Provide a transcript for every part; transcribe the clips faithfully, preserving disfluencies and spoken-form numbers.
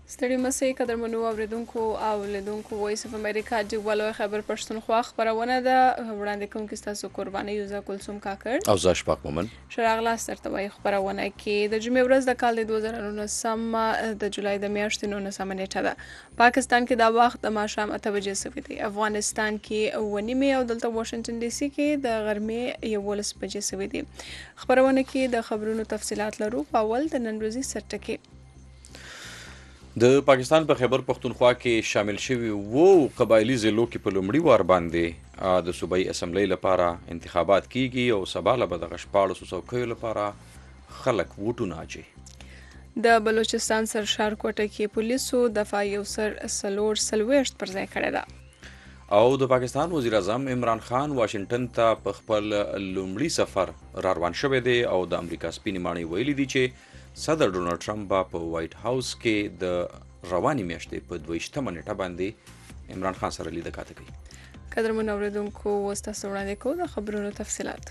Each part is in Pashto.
ستړي مسئ قدرمنو اوریدونکو او لیدونکو وایس اف امریکا ډیوالو خبر پښتونخوا خبرونه ده وړاندې کوونکي ستاسو قرباني یوزا کلثوم کاکړ او زه اشفاق مومن. شراغلا سرته وایي خبرونه کې د جمعې ورځ د کال د دوه زره نولسم د جولای د میاشتې نولسمه نیټه ده. پاکستان کې دا وخت د ماښام اته بجې سوی دی. افغانستان کې اوه نیمې او دلته واشنگټن ډي سي کې د غرمې یولس بجې سوی دی. خبرونه کې د خبرونو تفصيلات لرو. په اول د نن ورځې سرټکي د پاکستان په خیبر پښتونخوا کې شامل شوي وو قبایلی ضلعو کې په لومړي وار باندې د صوبایي اسمبلی لپاره انتخابات کیږي او سبا له به دغه شپاړسو څوکیو لپاره خلک ووټونه اچوي. د بلوچستان سرشار کوټه کې پولیسو دفاع یو سر سلور سلويشت پر ځای کړی ده. او د پاکستان وزیر اعظم عمران خان واشنگټن ته په خپل لومړي سفر را روان شوی دی او د امریکا سپینې ماڼۍ ویلي دي چې صدر ډونالډ ټرمپ به په وایټ هاوس کې د روانې میاشتې په دویشتمه نیټه باندې عمران خان سره لیده کاته کوي. قدرمنو اوریدونکو اوس تاسو وړاندې کوو د خبرونو تفصیلات.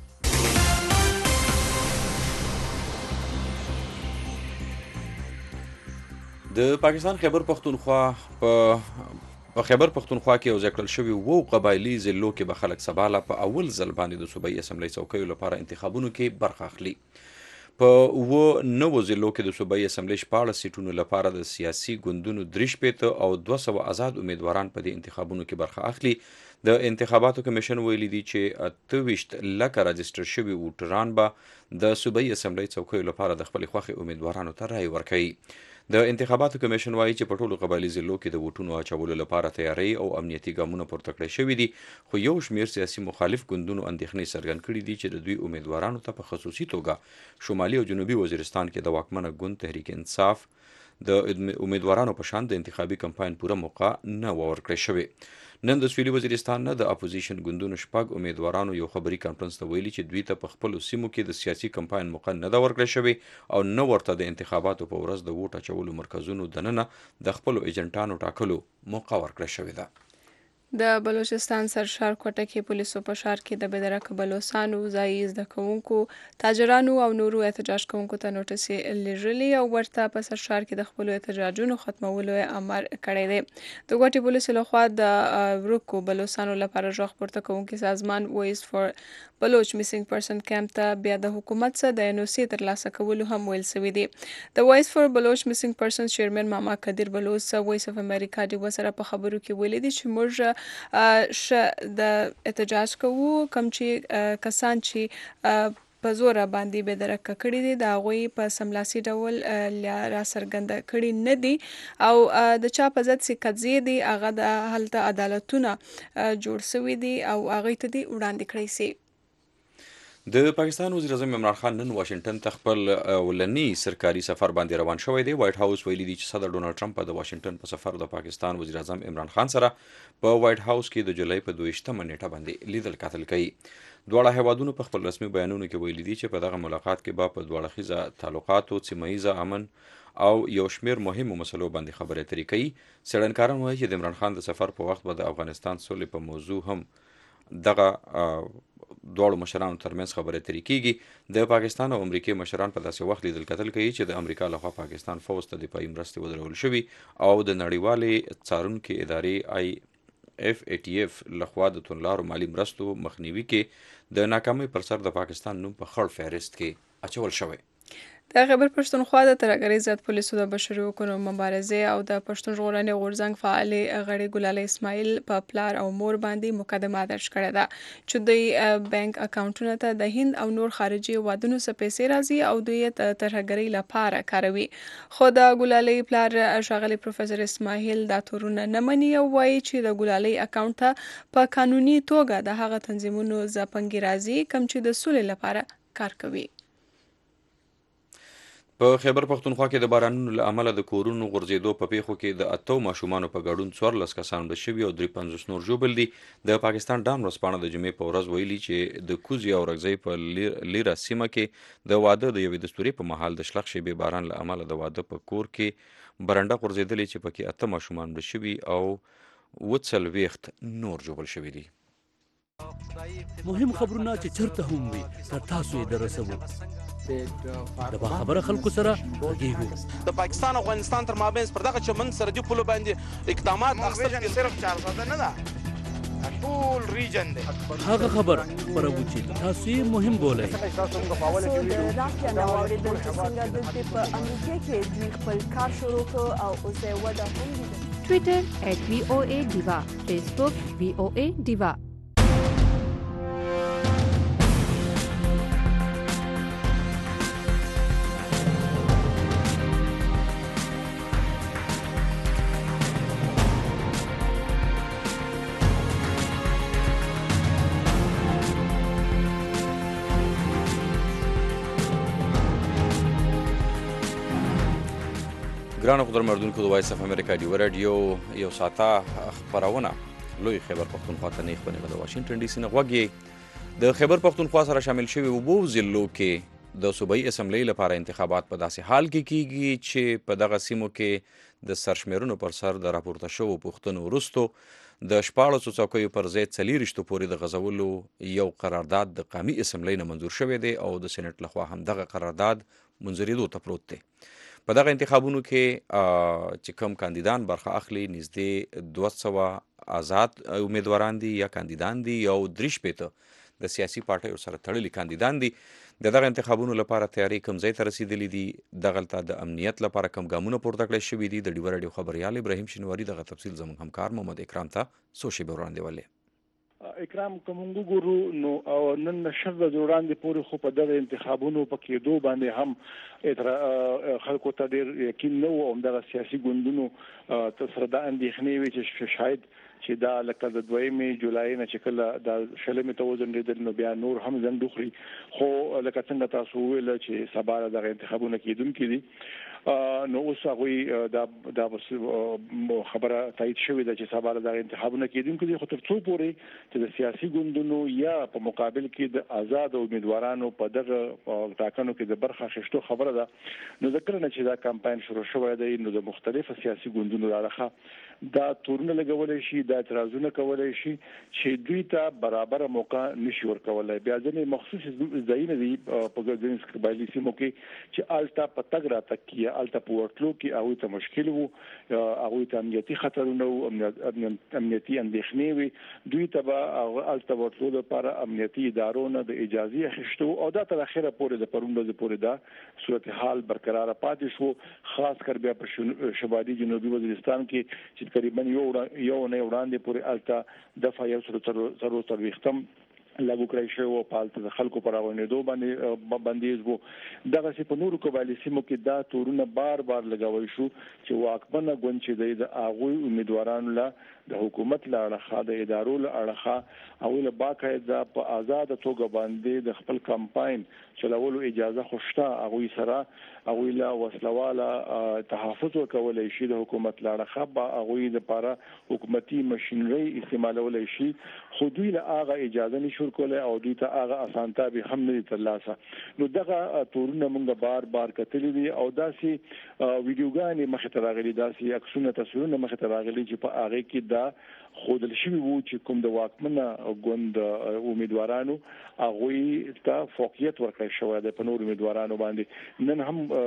د پاکستان خیبر پښتونخوا په په خیبر پښتونخوا کې یو ځای کړل شوي وو قبایلي ضلعو کې به خلک سبا له په اول ځل باندې د صوبایي اسمبلی څوکیو لپاره انتخابونو کې برخه اخلي. په اووه نوو ضلعو کې د صوبایي اسمبلی شپاړس سیټونو لپاره د سیاسي ګوندونو درې شپېته او دوه سوه آزاد امیدواران په دې انتخابونو کې برخه اخلي. د انتخاباتو کمیشن ویلي دي چې اته ویشت لکه راجسټر شوي ووټران به د صوبایي اسمبلی څوکیو لپاره د خپلې خوښې امیدوارانو ته رایې ورکوي. د انتخاباتو کمیشن وایي چې په ټولو قبایلي ضلعو کې د ووټونو اچولو لپاره تیاری او امنیتي ګامونه پورته کړی شوي دي، خو یو شمېر سیاسي مخالف ګوندونو اندېښنې څرګند کړي دي چې د دوی امیدوارانو ته په خصوصي توګه شمالي او جنوبي وزیرستان کې د واکمنه ګوند تحریک انصاف د امیدوارانو په شان د انتخابي کمپاین پوره موقع نه ورکړی شوې. نن د سویلي وزیرستان نه د اپوزیشن ګوندونو شپږ امیدوارانو یو خبري کانفرنس ته ویلي چې دوی ته په خپلو سیمو کې د سیاسي کمپاین موقع نه ده ورکړی شوې او نه ورته د انتخاباتو په ورځ د ووټ اچولو مرکزونو دننه د خپلو ایجنټانو ټاکلو موقع ورکړی شوې ده. د بلوچستان سرشار کوټه کې پولیسو په ښار کې د بېدرکه بلوڅانو ځایي زده کوونکو تاجرانو او نورو احتجاج کوونکو ته نوټسې لیږلي او ورته په سرشار کې د خپلو احتجاجونو ختمولو امر کړی دی. د ګواتي پولیسو لخوا د ورکو بلوڅانو لپاره غږ پورته کوونکي سازمان وایس فور بلوچ میسنګ پرسن کیمپ ته بیا د حکومت څخه د ان او سی ترلاسه کولو هم ویل سوي دي. د وایس فور بلوچ میسنګ پرسن چیرمن ماما قدیر بلوچ وایس اف امریکا ډیو سره په خبرو کې ویلي دي چې موږ ش د احتجاج کوو کوم چې کسان چې په زوره باندې به درکه کړي دي د هغوی په سملاسي ډول را څرګنده کړي نه دي او د چا په ضد چې قضیې دي هغه د هلته عدالتونه جوړ سوي دي او هغوی ته دي وړاندې کړی سي. د پاکستان وزیر اعظم عمران خان نن واشنگټن ته خپل ولنی سرکاري سفر باندې روان شوی دی. وایټ هاوس ویلي دي چې صدر ډونالډ ټرمپ د واشنگټن په سفر د پاکستان وزیر اعظم عمران خان سره په وایټ هاوس کې د جولای په دویشتمه نیټه باندې لیدل کتل کوي. دواړه هیوادونو په خپل رسمي بیانونو کې ویلي دي چې په دغه ملاقات کې به په دواړه خیزه تعلقاتو، سیمه ییزه امن او یو شمېر مهمو مسلو باندې خبرې اترې کوي. څېړنکاران وایي چې د عمران خان د سفر په وخت به د افغانستان سولې په موضوع هم دغه دواړو مشرانو ترمنځ خبرې اترې کیږي. د پاکستان او امریکې مشران په داسې وخت لیدل کتل کوي چې د امریکا لخوا پاکستان فوز ته دفاعي مرستې ودرول شوي او د نړیوالې څارونکې ادارې آی اف ای ټي اف لخوا د توندلارو مالي مرستو مخنیوي کې د ناکامۍ پر سر د پاکستان نوم په خړ فهرست کې اچول شوی. د خیبر پښتونخوا د ترهګرۍ ضد پولیسو د بشري حقوقو مبارزې او د پښتون ژغورنې غورځنګ فعالې غړي ګلالۍ اسماعیل په پلار او مور باندې مقدمه درج کړې ده چې دوی بانک اکاونټونو ته د هند او نور خارجي هیوادونو څخه پیسې راځي او دوی د ترهګرۍ لپاره کاروي. خو د ګلالۍ پلار ښاغلی پروفیسور اسماعیل دا تورونه نه مني او وایي چې د ګلالۍ اکاونټ ته په قانوني توګه د هغه تنظیمونو ځپنګي راځي کوم چې د سولې لپاره کار کوي. په خیبر پښتونخوا کې د بارانونو له امله د کورونو غورځېدو په پیښو کې د اتو ماشومانو په ګډون څوارلس کسان مړه شوي او درې پنځوس نور ژوبل دي. د پاکستان ډان ورځپاڼه د جمعې په ورځ ویلي چې د کوزي او رګزۍ په لیره سیمه کې د واده د یوې دستورې په مهال د شلخ شیبې باران له امله د واده په کور کې برنډه غورځېدلې چې پکې اته ماشومان مړه شوي او اووه څلوېښت نور ژوبل شوي دي. مهم خبرونه چې چرته هم وي تر تاسو یې دررسوو. د باخبره خلکو سره غږیږو. د پاکستان او افغانستان تر مابین پر دغه چمن سرحدي پولو باندې اقدامات اخیستل صرف چارسده نه ده، ټول ریجن دی. هغه خبره خپروو چې تاسو یې مهم بولئ. د رافیا نه واورېدل چې څنګه دلته په امریکا کې دوی خپل کار شروع کړ او اوس یې وده هم لیده. ټویټر ایټ وی او ای ډیوا، فیسبوک وی او ای ډیوا. ګرانو قدرمنونکو د وایس اف امریکا ډیو رادیو یو ساعته خبرونه لوی خیبر پښتونخوا ته نه خبرونه د واشنگټن ډي سي نه غوږی د خیبر پښتونخوا سره شامل شوی وبو ضلعو کې د صوبایي اسمبلی لپاره انتخابات په داسې حال کې کیږي چې په دغه سیمو کې د سرشمیرونو پر سر د راپورته شوو پوښتنو وروستو د شپاړسو څوکیو پر ځای څلېرویشتو پورې د غځولو یو قرارداد د قومي اسمبلی نه منظور شوی دی او د سېنټ لخوا هم دغه قرارداد منظورېدو ته پروت دی. په دغه انتخابونو کې چې کوم کاندیدان برخه اخلي نږدې دوه سوه آزاد امیدواران دي یا کاندیدان دي او درې شپېته د سیاسي پارټیو سره تړلي کاندیدان دي. د دغه انتخابونو لپاره تیاری کوم ځای ته رسیدلي دي، دغلته د امنیت لپاره کوم ګامونه پورته کړی شوي دي. د ډیوه راډیو خبریال ابراهیم شینواري دغه تفصیل زموږ همکار محمد اکرام ته څو شیبې وړاندې ولې. اکرام کوم ګورو نو او نن شر د وړاندې پورې خو په دغه انتخابونو په کېدو باندې هم خلکو ته ډېر یقین نه و او دغه سیاسي ګوندونو تر سره د اندېښنې وي چې شاید چې دا لکه د دویمې جولای نه چې کله د شلمې ته وځنډېدل نو بیا نور هم زنډ وخوري. خو لکه څنګه تاسو ویل چې سبا دغه انتخابونه کېدونکي دي نو اوس هغوی دا دا خبره تایید شوې ده چې سبا دغه انتخابونه کېدونکي دي. خو تر څو پورې چې د سیاسي ګوندونو یا په مقابل کې د آزاد امیدوارانو په دغه ټاکنو کې د برخه اخیستو خبره ده نو ذکر نه چې دا کمپاین شروع شوی دی نو د مختلفو سیاسي ګوندونو راخه دا تورونه لګولای شي، دا اعتراضونه کولای شي چې دوی ته برابر موقع نشي ورکولای. بیا ځینې مخصوص ځایونه دي په ګردنس قبایلی سیمو کې چې الته په تګ را تک کې الته په ورتلو کې هغوی ته مشکل وو، هغوی ته امنیتي خطرونه وو، امنیتي اندېښنې وي. دوی ته به الته ورتلو لپاره امنیتي ادارو نه د اجازې اخیستو او دا تر اخره پورې د پرون ورځې پورې دا صورتحال برقرار پاتې شو. خاص کر بیا په شمالي جنوبي وزیرستان کې چې تقریبا یو یو نه وړاندې پورې الته دفعه یو سره څلور څلوېښتم لاګو کړی شوی او په هلته د خلکو پر راغونېدو باندې بندیز وو. دغسې په نورو قبایلي سیمو کې دا تورونه بار بار لګول شو چې واکمنه ګوند چې دی د هغوی امیدوارانو له د حکومت له اړخه د ادارو له اړخه هغوی له باقاعده په آزاده توګه باندې د خپل کمپاین چلولو اجازه خو شته. هغوی سره هغوی له وسلواله تحفظ ورکولی شي، د حکومت له اړخه به هغوی دپاره حکومتي مشینري استعمالولی شي، خو دوی له هغه اجازه نشي ورکولی او دوی ته هغه اسانتیا به هم نه دي ترلاسه. نو دغه تورونه موږ بار بار کتلي دي او داسې ویډیوګانې مخې ته راغلي، داسې عکسونه تصویرونه مخې ته راغلي چې په هغې کې دا ښودل شوي وو چې کوم د واکمنه ګوند امیدوارانو هغوی ته فوقیت ورکړی شوی دی په نور امیدوارانو باندې. نن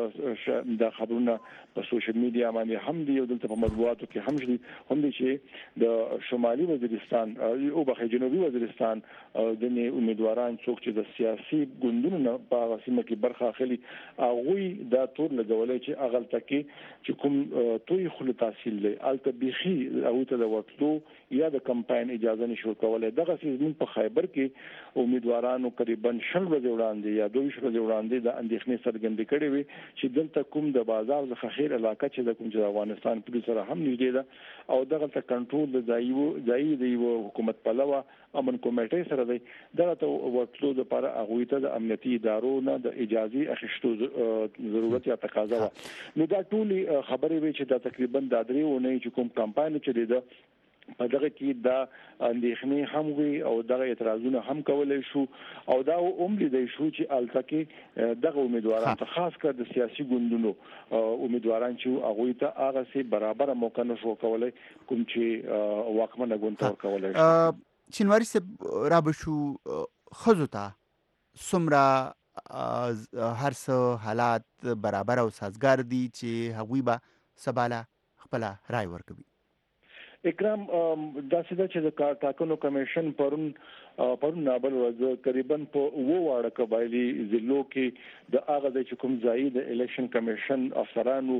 هم دا خبرونه په سوشل میډیا باندې هم دي او دلته په مطبوعاتو کې هم دي هم دي چې د شمالي وزیرستان او بخې جنوبي وزیرستان د امیدواران څوک چې د سیاسي ګوندونو نه په هغه سیمه کې برخه اخلي هغوی دا تور لګولی چې هغلته کې چې کوم توی خلو تحصیل دی هلته بیخي هغوی ته د ورتلو یا د کمپاین اجازه نشي ورکولی. دغسې زموږ په خیبر کې امیدوارانو قریبا شل ورځې وړاندې یا دوه ویشت ورځې وړاندې د اندېښنې څرګندې کړې وې چې دلته کوم د بازار څخه خیر علاقه چې د کوم چې د افغانستان پولیس سره هم نږدې ده او دغلته کنټرول د ځایي د یوه حکومت پلوه امن کمیټۍ سره دی، دغه ته ورتلو دپاره هغوی ته د امنیتي ادارو نه د اجازې اخیستو ضرورت یا تقاضا وه. نو دا ټولې خبرې وې چې دا تقریبا دا درې اونۍ چې کوم کمپاین چلېده په دغه کې دا اندېښنې هم وي او دغه اعتراضونه هم کولی شو او دا هم لیدی شو چې هلته کې دغه امیدواران ته خاص کر د سیاسي ګوندونو امیدواران چې هغوی ته هغسې برابره موقع نه شو کولی کوم چې واکمنه ګوند ته ورکولی شو. شینواري صاحب را به شو ښځو ته څومره هر څه حالات برابر او سازګار دي چې هغوی به سباله خپل رائے ورکوي؟ اکرام داسې ده چې د ټاکنو کمیشن پرون پرون نابل ورځ تقریبا په اوه واړه قبایلي ضلعو کې د هغه د کوم ځای د الیکشن کمیشن افسرانو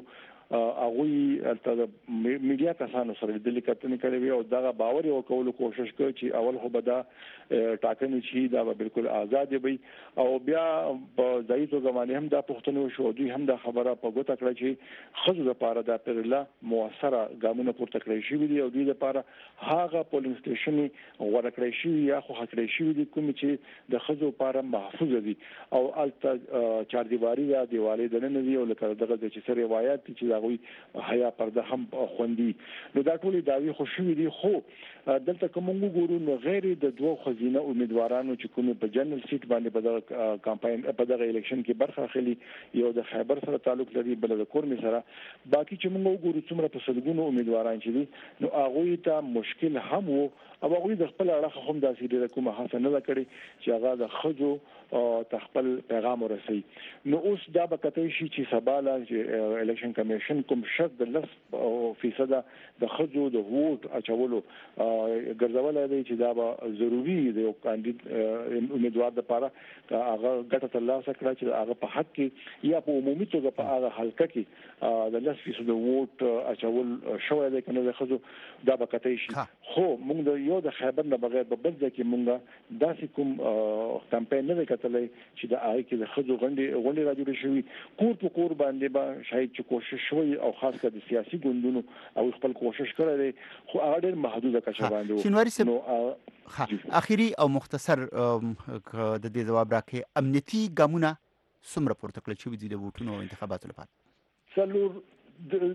هغه د میډیا کسانو سره د لیکتنې کړې او دا باور یو کولو کوشش کوي چې اول خو به دا ټاکنې شي دا به بالکل آزاد وي او بیا په ځای توګه باندې هم دا پښتنو شو دوی هم دا خبره په ګوته کړه چې خزو لپاره د پرلا موثره ګامونه پورته کړی شي دي او دوی لپاره هغه پولینګ سټیشن غوړه کړی شي یا خو خکړی شي دي کوم چې د خزو لپاره محفوظ دي او الته چار دیواری یا دیوالې د نه دی او لکه دغه چې سره روایت چې هغه حیا پرده هم خوندي نو دا ټول داوی خوشوي دي خو دلته کوم وګورو نو غیر د دوه خزینه امیدوارانو چې کوم په جنرال سیټ باندې په دغه کمپاین په دغه الیکشن کې برخه اخلي یو د خیبر سره تعلق لري بل د کورمي سره باقي چې موږ وګورو څومره په صدګونو امیدواران چې دي نو هغه ته مشکل هم وو او هغه د خپل اړه هم داسې ډیره کومه حسنه نه کړی چې هغه د خجو تخپل پیغام ورسي نو اوس دا به کته شي چې سباله چې الیکشن کمیشن کوم شرط د لس فیصد د خجو د ووټ اچولو ګرځول دی چې دا به ضروری دی او کاندید امیدوار د لپاره هغه ګټه ترلاسه کړي چې هغه په حق کې یا په عمومي توګه په هغه حلقه کې د لس فیصد ووټ اچول شوی دی کنه د خجو دا به کته شي خو موږ د یو د خیبر نه بغیر په بل ځکه موږ داسې کوم کمپاین نه وکړلې چې د آی کې د خځو غونډې غونډې راځي شوی کور په کور باندې به شاید چې کوشش شوی او خاص کر د سیاسي ګوندونو او خپل کوشش کړی خو هغه ډېر محدوده کچه باندې شینواری صاحب اخیری او مختصر د دې جواب راکې امنیتي ګامونه څومره پورته کړل شوي دي د ووټونو او انتخاباتو لپاره؟ څلور د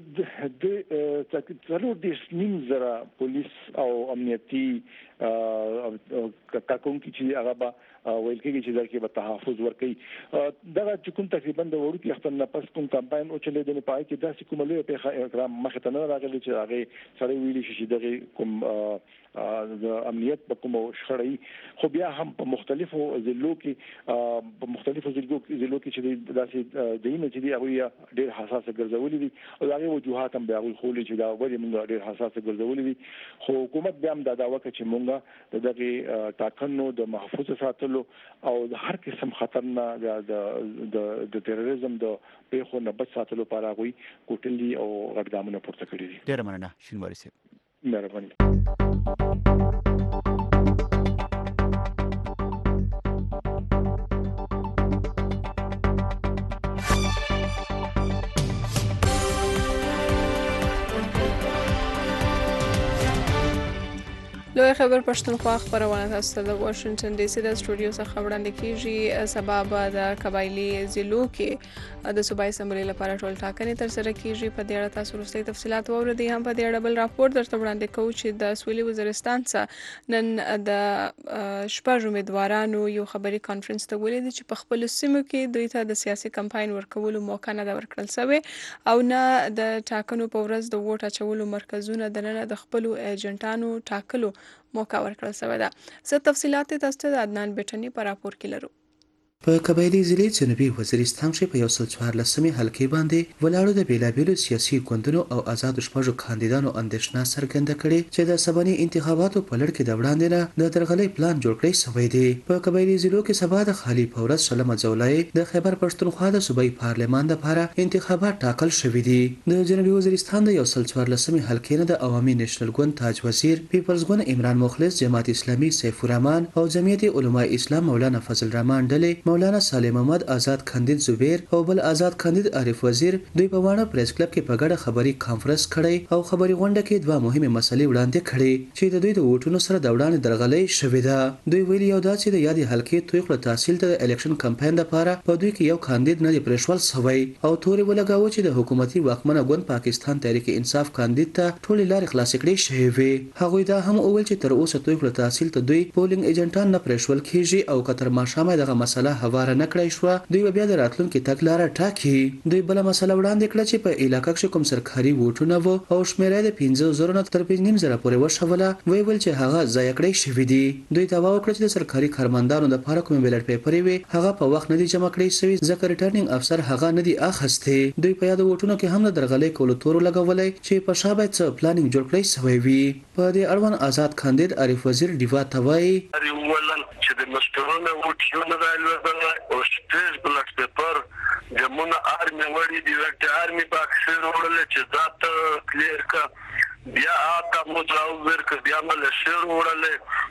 د څلور د نیم زره پولیس او امنیتي کارکونکي چې هغه به ویل کېږي چې ځکه به تحفظ ورکړي دغه چې کوم تقریبا د وړو کې خپل نفس کوم کمپاین او چې د پای کې داسې کوم لوی په اکرام مخ ته نه راغلي چې هغه سره ویلي شي دغه کوم د امنیت په کوم شړې خو بیا هم په مختلفو ضلعو کې په مختلفو ضلعو کې چې داسې دینه چې دی هغه ډېر حساس ګرځولې دي او هغه وجوهات هم بیا خولي چې دا ولې موږ ډېر حساس ګرځولې دي خو حکومت بیا هم دا داوا کوي چې موږ دغه ټاکنو د محفوظ ساتلو او د هر قسم خطر نه د د تروریزم د پیښو نه بچ ساتلو لپاره غوي کوټلي او غړګامونه پورته کړی دي. ډېر مننه شینواری صاحب. مهرباني. لوی خبر پښتونخوا خبرونه تاسو ته د واشنگټن ډي سي د سټوډیو څخه وړاندې کیږي. سبا به د قبایلی ضلعو کې د صوبایي اسمبلی لپاره ټول ټاکنې ترسره کیږي. په دې اړه تاسو وروستي تفصيلات واورئ. هم په دې اړه بل راپور درته وړاندې کوو چې د سویلي وزیرستان څخه نن د شپږ امیدوارانو یو خبري کانفرنس ته ویلي دي چې په خپل سیمو کې دوی ته د سیاسي کمپاین ورکولو موقع نه ده ورکړل شوې او نه د ټاکنو په ورځ د ووټ اچولو مرکزونه د نه د خپل ایجنټانو ټاکلو موقع ورکړل شوې ده. څه تفصيلات تاسو ته د عدنان بیٹنی په راپور کې لرو. په قبایلی ضلع جنوبي وزیرستان کې په یو سل څوارلسمې حلقې باندې ولاړو د بیلابیلو سیاسي ګوندونو او آزادو شپږو کاندیدانو اندېښنه څرګنده کړې چې د سباني انتخاباتو په لړ کې د وړاندې نه د درغلۍ پلان جوړ کړی شوی دی. په قبایلی ضلعو کې سبا د خالي په ورځ شلمه جولای د خیبر پښتونخوا د صوبایي پارلمان لپاره انتخابات ټاکل شوي دي. د جنوبي وزیرستان د یو سل څوارلسمې حلقې نه د عوامي نېشنل ګوند تاج وزیر، پیپلز ګوند عمران مخلص، جماعت اسلامي سیف الرحمن او جمعیت علماء اسلام مولانا فضل الرحمن ډلې مولانا سالم محمد آزاد کاندید زبیر او بل آزاد کاندید عارف وزیر دوی په وانه پریس کلب کې په ګډه خبري کانفرنس کړی او خبري غونډه کې دوه مهمه مسلې وړاندې کړې چې د دوی د ووټونو سره د وړاندې درغلۍ شوې ده. دوی ویلي یو دا چې د یادې حلقې تویخله تحصیل د الیکشن کمپاین لپاره په دوی کې یو کاندید نه دی پرېښول شوی او تورې ولګاوه چې د حکومتي واکمنه ګوند پاکستان تحریک انصاف کاندید ته ټولې لارې خلاصې کړې شوې وې. هغوی دا هم وویل چې تر اوسه تویخله تحصیل ته دوی پولینګ ایجنټان نه پرېښول کیږي او که تر ماښامه دغه مسله هواره نه کړای شو دوی بیا د راتلونکي تګلاره ټاکي. دوی بل مسله وړاندې کړه چې په علاقه کې کوم سرکاري ووټونه وو او شمیره د پنځه زره نه تر پنځه زره پورې وشوله وی ول چې هغه ضایع کړی شوی دی. دوی دعوا وکړه چې د سرکاري کارمندانو د لپاره کوم بیلټ پیپر وي هغه په وخت نه دی جمع کړی شوی ځکه ریټرنینګ افسر هغه نه دی اخسته. دوی په یاد ووټونو کې هم د درغلې کولو تور لګولای چې په شابه څه پلانینګ جوړ کړی شوی وي. په دې اړوند آزاد کاندید عارف وزیر دیوا توای ولن چې د مسترونه وټیونه راځي او سټیج بلټ پیپر دمونه ارمي وړي دی ورته ارمي باکسر وړل چې ذات کلیر کا بیا آتا مجاور ک بیا مل شیر وړل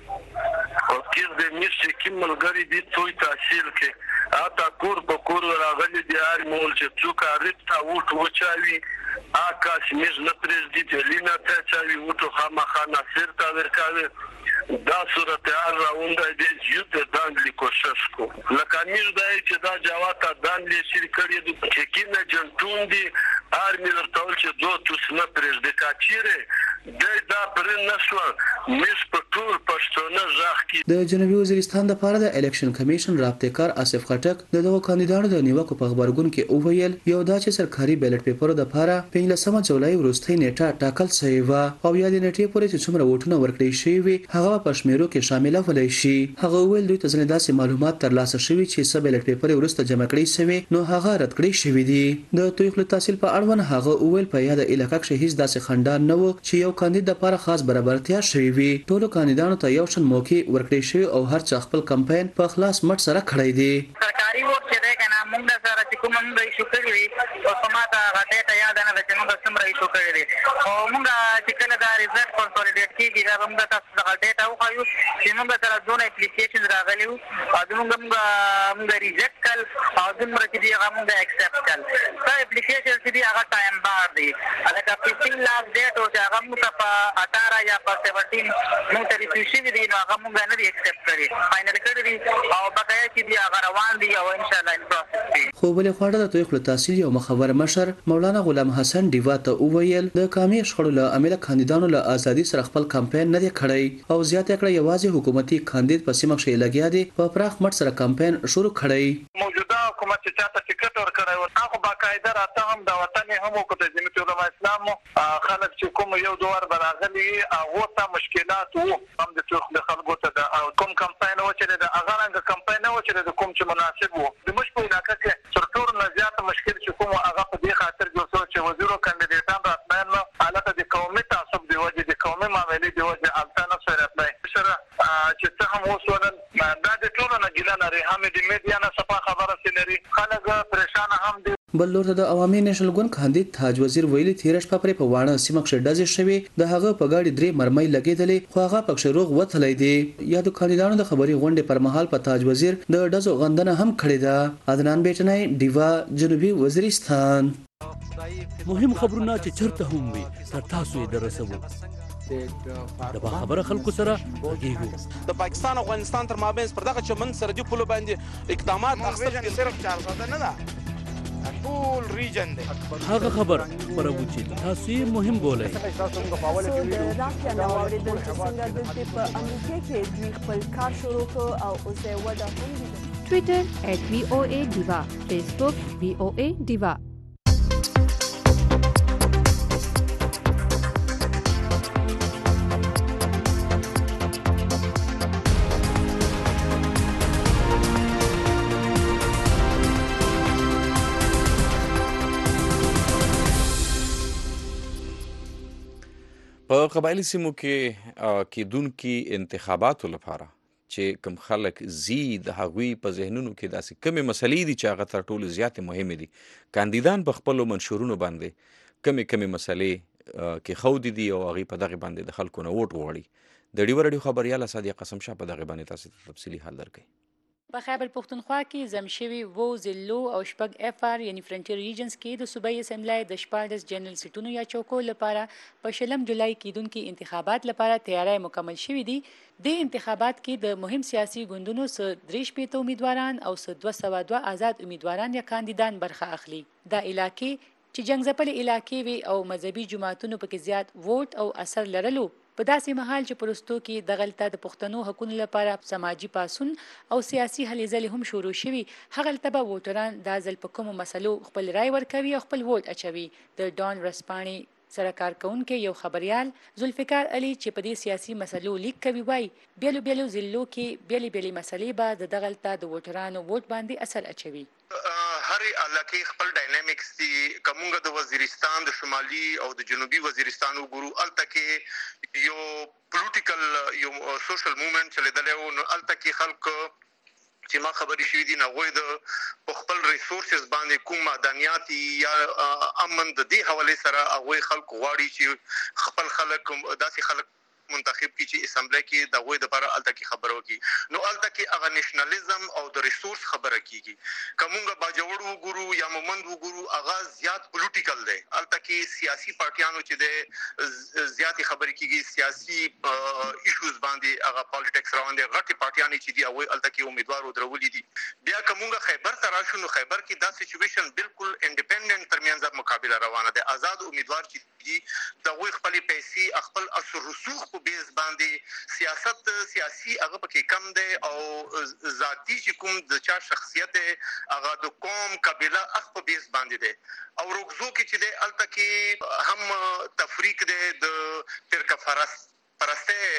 او کیس د میشي کې ملګری دي څوی تحصیل کې آتا کور په کور راغلي دي ارمي ول چې څوک اړتا وټ وچاوي آکاش میز نه پرېږدي چې لینا ته چاوي وټو خامخانه سیر تا ورکاوي دا صورتحال راونده دي چې د دانګلی کوشش کو لکه امیر دی چې دا جواته دانګلی شیر کړی د چکینه جنټون دي ارمي ورتول چې دوه توسنه پرېږدي کاچیره د دا پر نشو مش په ټول پښتون ځخ کې د جنوبي وزیرستان د لپاره د الیکشن کمیشن رابطه‌کار آصف خټک د دغو کاندیدانو د نیوکو په خبرګون کې اوویل یو دا چې سرکاري بیلټ پیپرو د لپاره پنځلسمه جولای وروستۍ نیټه ټاکل شوې و او یا د نیټې پورې چې څومره ووټونه ورکړي شوي وي هغه په شمیرو کې شامل ولای شي. هغه ویل دوی ته ځنې داسې معلومات ترلاسه شوي چې څه بیلټ پیپر وروسته جمع کړي شوي نو هغه رد کړي شوي دي. د تویخلو تحصیل په اړوند هغه ویل په یاد علاقه کې هیڅ داسې خندان نه و چې یو کاندید لپاره خاص برابرتیا شوي وي. ټولو کاندیدانو ته یو شان موقع ورکړي شوی او هر چا خپل کمپاین په خلاص مټ سره کړی دی. سرکاري ووټ چې دی کنه موږ سره چې کوم موږ ایشو کړی وي او سماته غټه ته یاد نه چې موږ څومره ایشو کړی دی او موږ چې کله دا ریزلټ کنسولیډیټ کیږي دا موږ تاسو ته ډیټا وخایو چې موږ سره دونه اپلیکیشن راغلی وو او موږ موږ موږ ریجیکټ کړ او موږ چې دی هغه موږ اکسپټ کړ. دا اپلیکیشن چې دی هغه ټایم بار دی هغه ففټین لاک ډیټ او هغه موږ په اٹھارہ یا په سیونټین موږ ته ریسیو دی نو هغه موږ نه دی اکسپټ کړی فائنل کړی دی او بقایا چې دی هغه روان دی او ان شاء الله ان پروسس دی. خو بل خواړه د تویخلو تحصیل یو مخور مشر مولانا غلام حسن دیوا ته وویل د کامی شخړو له عامل کاندیدانو له ازادي سره خپل کمپاین نه دی کړی او زیاته کړه یوازې حکومتي کاندید په سیمه کې لګیا دی په پراخ مټ سره کمپاین شروع کړی. موجوده حکومت چې چاته ټیکټ ورکړی و هغه باقاعده راته هم د وطن هم کو د جمعیت علماء اسلام خلک چې کوم یو دوار براغلي او ته مشکلات وو هم د ټول خلکو ته د کوم کمپاین و چې د هغه رنګ کمپاین و چې د کوم چې مناسب وو د مشکل علاقه کې سرټور نه زیات مشکل چې کوم هغه په دې خاطر جو چې وزیرو کاندیدټان راتلل نو علاقه د قومي تعصب دی وجه د قومي معاملې دی وجه التانه سره راتلل سره چې څه هم وسولن دا د ټول نه ګلانه ری هم د میډیا نه صفه خبره سينري خلک پریشان هم دي. بل لور ته د عوامي نېشنل ګوند کاندید تاج وزیر ویلي تیرش په پرې په وانه سیمه کې ډزې شوي د هغه په گاډي درې مرمۍ لګېدلې خو هغه پکښ روغ وتلی دی. یا د کاندیدانو د خبري غونډې پر مهال په تاج وزیر د ډزو غندنه هم کړې ده. عدنان بیٹنای دیوا جنوبي وزیرستان. مهم خبرونه چې چرته هم وي تر تاسو یې درسوو. د با خبره خلکو سره غږیږو د پاکستان او افغانستان تر مابین پر دغه چمن سرحدي پولو باندې اقدامات اخیستل صرف چار ساده نه ده ټول ریجن دی هغه خبر خبرو چې تاسو یې مهم بولئ. سو د رافیا نو اوریدل چې څنګه دلته په امریکا کې دوی خپل کار شروع کړ او اوس یې وده هم دي. ټویټر ایٹ وی او اے دیوا، فیسبوک وی او اے دیوا. په قبایلی سیمو کې کیدونکي انتخاباتو لپاره چې کوم خلک زی د هغوی په ذهنونو کې داسې کمې مسلې دي چې هغه تر ټولو زیاتې مهمې دي. کاندیدان په خپلو منشورونو باندې کمې کمې مسلې کې ښودې دي او هغوی په دغې باندې د خلکو نه ووټ وغواړي. د ډیوه راډیو خبریاله صادق قسم شاه په دغې باندې تاسو ته تفصیلي حال درکوي. په خیبر پښتونخوا کې ضم شوي وو ضلعو او شپږ اف آر یعنی فرنټیر ریجنز کې د صوبایي اسمبلی د شپاړس جنرال سیټونو یا چوکو لپاره په شلم جولای کېدونکي انتخابات لپاره تیاری مکمل شوي دي. د انتخابات کې د مهم سیاسي ګوندونو څخه درې شپېته امیدواران او څخه دوه سوه دوه آزاد امیدواران یا کاندیدان برخه اخلي. دا علاقې چې جنګ ځپلې علاقې وي او مذهبي جماعتونو پکې زیات ووټ او اثر لرلو په داسې مهال چې پرستو کې دغلته د پښتنو حقوقو لپاره سماجی پاسون او سیاسي هلې ځلې هم شروع شوي، هغلته به ووټران دا ځل په کومو مسلو خپل رای ورکوي او خپل ووټ اچوي. د ډان ورځپاڼې سره کارکونکي یو خبريال ذوالفقار علي چې په دې سیاسي مسلو لیک کوي وایي بیلو بیلو ضلعو کې بیلې بیلې مسلې به د دغلته د ووټرانو ووټ باندې اثر اچوي. هر علاقه خپل ډاینامیکس دي. کومه د وزیرستان د شمالي او د جنوبي وزیرستان وګورو الته کې یو پولیټیکل یو سوشل موومېنټ چلیدلی و، نو الته کې خلک چې ما خبرې شوې دي نه غوي د خپل ریسورسز باندې کوم معدنیات یا امن د دې حواله سره هغه خلک غواړي چې خپل خلک داسې خلک منتخب کی چې اسمبلی کې د غوي د لپاره الته کې خبرو کی، نو الته کې هغه نېشنلزم او د ریسورس خبره کیږي. کومه باجوړ وګورو یا مومند وګورو هغه زیات پولیټیکل دی. الته کې سیاسي پارټیانو چې د زیاتې خبرې کیږي، سیاسي ایشوز باندې هغه پالیټکس روان دي. غټي پارټیانې چې دی هغه الته کې امیدوار ودرولې دي. بیا کومه خیبر ته راشو نو خیبر کې دا سچويشن بالکل انډیپندنت ترمنځ مقابله روانه ده. آزاد امیدوار چې دی د غوي خپل پیسې خپل اثر رسوخ په بیس باندې سیاست سیاسي هغه پکې کم دی او ذاتی چې کوم د چا شخصیت هغه د قوم قبيله هغه په بیس باندې دی. او روغزو کې چې دی الته کې هم تفریق دی د فرقه فرست پرسته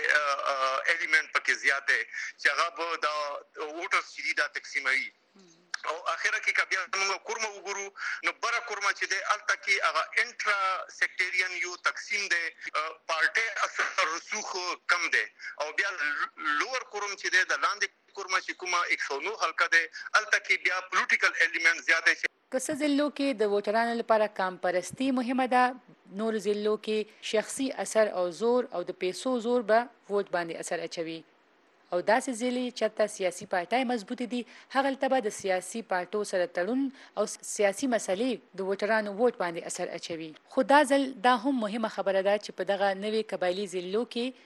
الیمنٹ پکې زیاته چې هغه به د ووټرز چې دا تقسیموي. او اخره کې کبیا موږ کورمه وګورو نو بره کورمه چې د الته کې هغه انټرا سیکټریان یو تقسیم دی، پارټي اثر رسوخ کم دی. او بیا لوور کورم چې د لاندې کورمه چې کومه یک سو نو حلقه دی الته کې بیا پولیټیکل الیمنٹ زیاته شي. کسه ضلعو کې د ووټرانو لپاره کام پرستی مهمه ده، نور ضلعو کې شخصي اثر او زور او د پیسو زور به ووټ باندې اثر اچوي. او داسې ځلې چېرته سیاسي پارټۍ مضبوطې دي هغلته به د سیاسي پارټو سره تړون او سیاسي مسلې د ووټرانو ووټ باندې اثر اچوي. خو دا ځل دا هم مهمه خبره ده چې په دغه نوې قبایلي ضلعو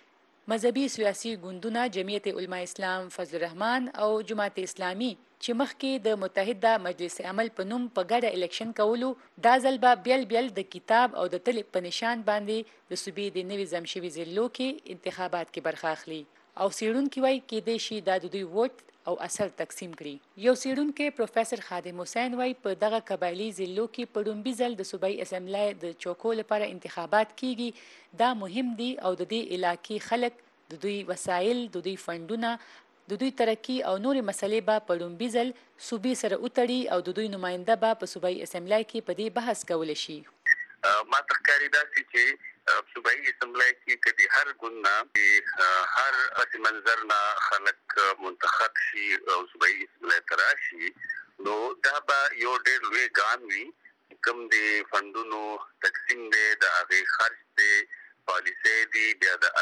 کې مذهبي سیاسي ګوندونه جمعیت علماء اسلام، فضل الرحمن او جماعت اسلامي چې مخکې د متحده مجلس عمل په نوم په ګډه الیکشن کولو، دا ځل به بیل بیل د کتاب او د تل په نشان باندې د صوبې د نوي ضم شوي ضلعو کې انتخابات کې برخه اخلي. او سیړونکي وایي کېدای شي دا د دوی ووټ او اثر تقسیم کړي. یو سیړونکی پروفیسر خادم حسین وایي په دغه قبایلي ضلعو کې په لومبي ځل د صوبایي اسمبلی د چوکو لپاره انتخابات کیږي. دا مهم دي او د دې علاقې خلک د دوی وسایل، د دوی فنډونه، د دوی ترقي او نورې مسلې به په لومبي ځل صوبې سره وتړي او د دوی نماینده به په صوبایي اسمبلی کې په دې بحث کولی شي. ما ته ښکاري داسې چې صوبایي اسمبلی کې کدي هر ګوند هر اسی منظر نه خلک منتخب شي او صوبایي اسمبلی ته راشي، نو دا به یو ډېر لوی ګام وي. کوم د فنډونو تقسیم دی، د هغې خرچ دی، پالیسۍ دي، بیا د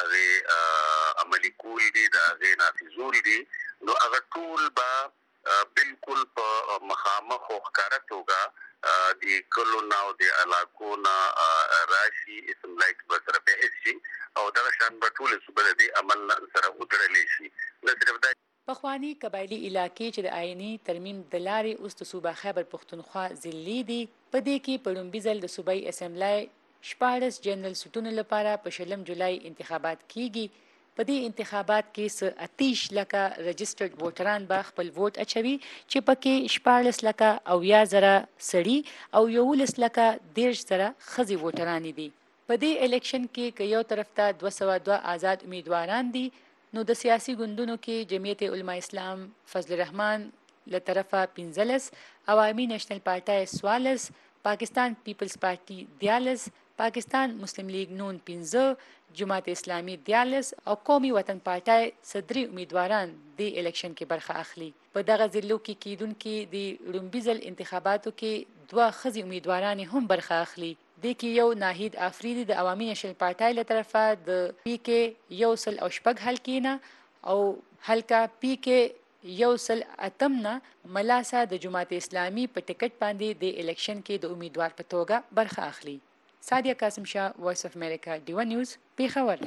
هغې عملي کول دي، د هغې نافذول دي، نو هغه ټول به بالکل په مخامخ او ښکاره توګه د کلو نه او د علاقو نه راشي اسمبلی کې به سره بحث شي او دغه شان به ټولې صوبه د عمل سره وتړلی شي. نه صرف دا پخواني قبایلي علاقې چې د آئیني ترمیم د لارې اوس د صوبه خیبر پښتونخوا ضلعي دي، په دې کې په لومبي ځل د صوبایي اسمبلی شپاړس جنرال سیټونو لپاره په شلم جولای انتخابات کیږي. په دې انتخابات کې څه اتیش لکه رجسټرډ ووټران به خپل ووټ اچوي چې پکې شپاړس لکه اویا زره سړي او یولس لکه دېرش زره ښځې ووټرانې دي. په دې الیکشن کې که یو طرف ته دوه سوه دوه آزاد امیدواران دي، نو د سیاسي ګوندونو کې جمعیت علماء اسلام، فضل الرحمن له طرفه پنځلس، عوامي نیشنل پارټۍ څوارلس، پاکستان پیپلز پارټي دیارلس، پاکستان مسلم لیگ نون پنځه، جماعت اسلامي دیارلس او قومي وطن پارټۍ صدري امیدواران د الیکشن کې برخه اخلي. په دغه ضلعو کې کیدونکي د لومبي ځل انتخاباتو کې دوه ښځې امیدوارانې هم برخه اخلي. د کې یو ناهید افریدي د عوامي نیشنل پارټۍ له طرفه د پی کې یو سل او شپږ حلقې نه او حلقه پی کې یو سل اتم نه ملاسا د جماعت اسلامي په ټکټ باندې د الیکشن کې د امیدوار په توګه برخه اخلي. سادیا قاسم شاه، وایس اف امریکا، ډیوه نیوز، پیښور.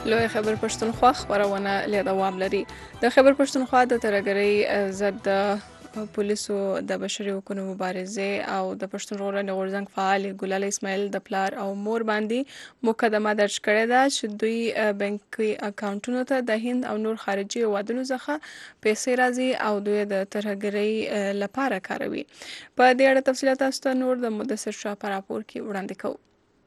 لوی خبر پښتونخوا خبرونه له دوام لري. د خبر پښتونخوا د ترګری ضد پولیسو د بشري حقوقو مبارزه او د پښتون ژغورنې غورځنګ فعال ګلال اسماعیل د پلار او مور باندې مقدمه درج کړې ده چې دوی بانکي اکاونټونو ته د هند او نور خارجي هیوادونو څخه پیسې راځي او دوی د ترګری لپاره کاروي. په دې اړه تفصیلات تاسو نور د مدثر شاه په راپور کې وړاندې کوو.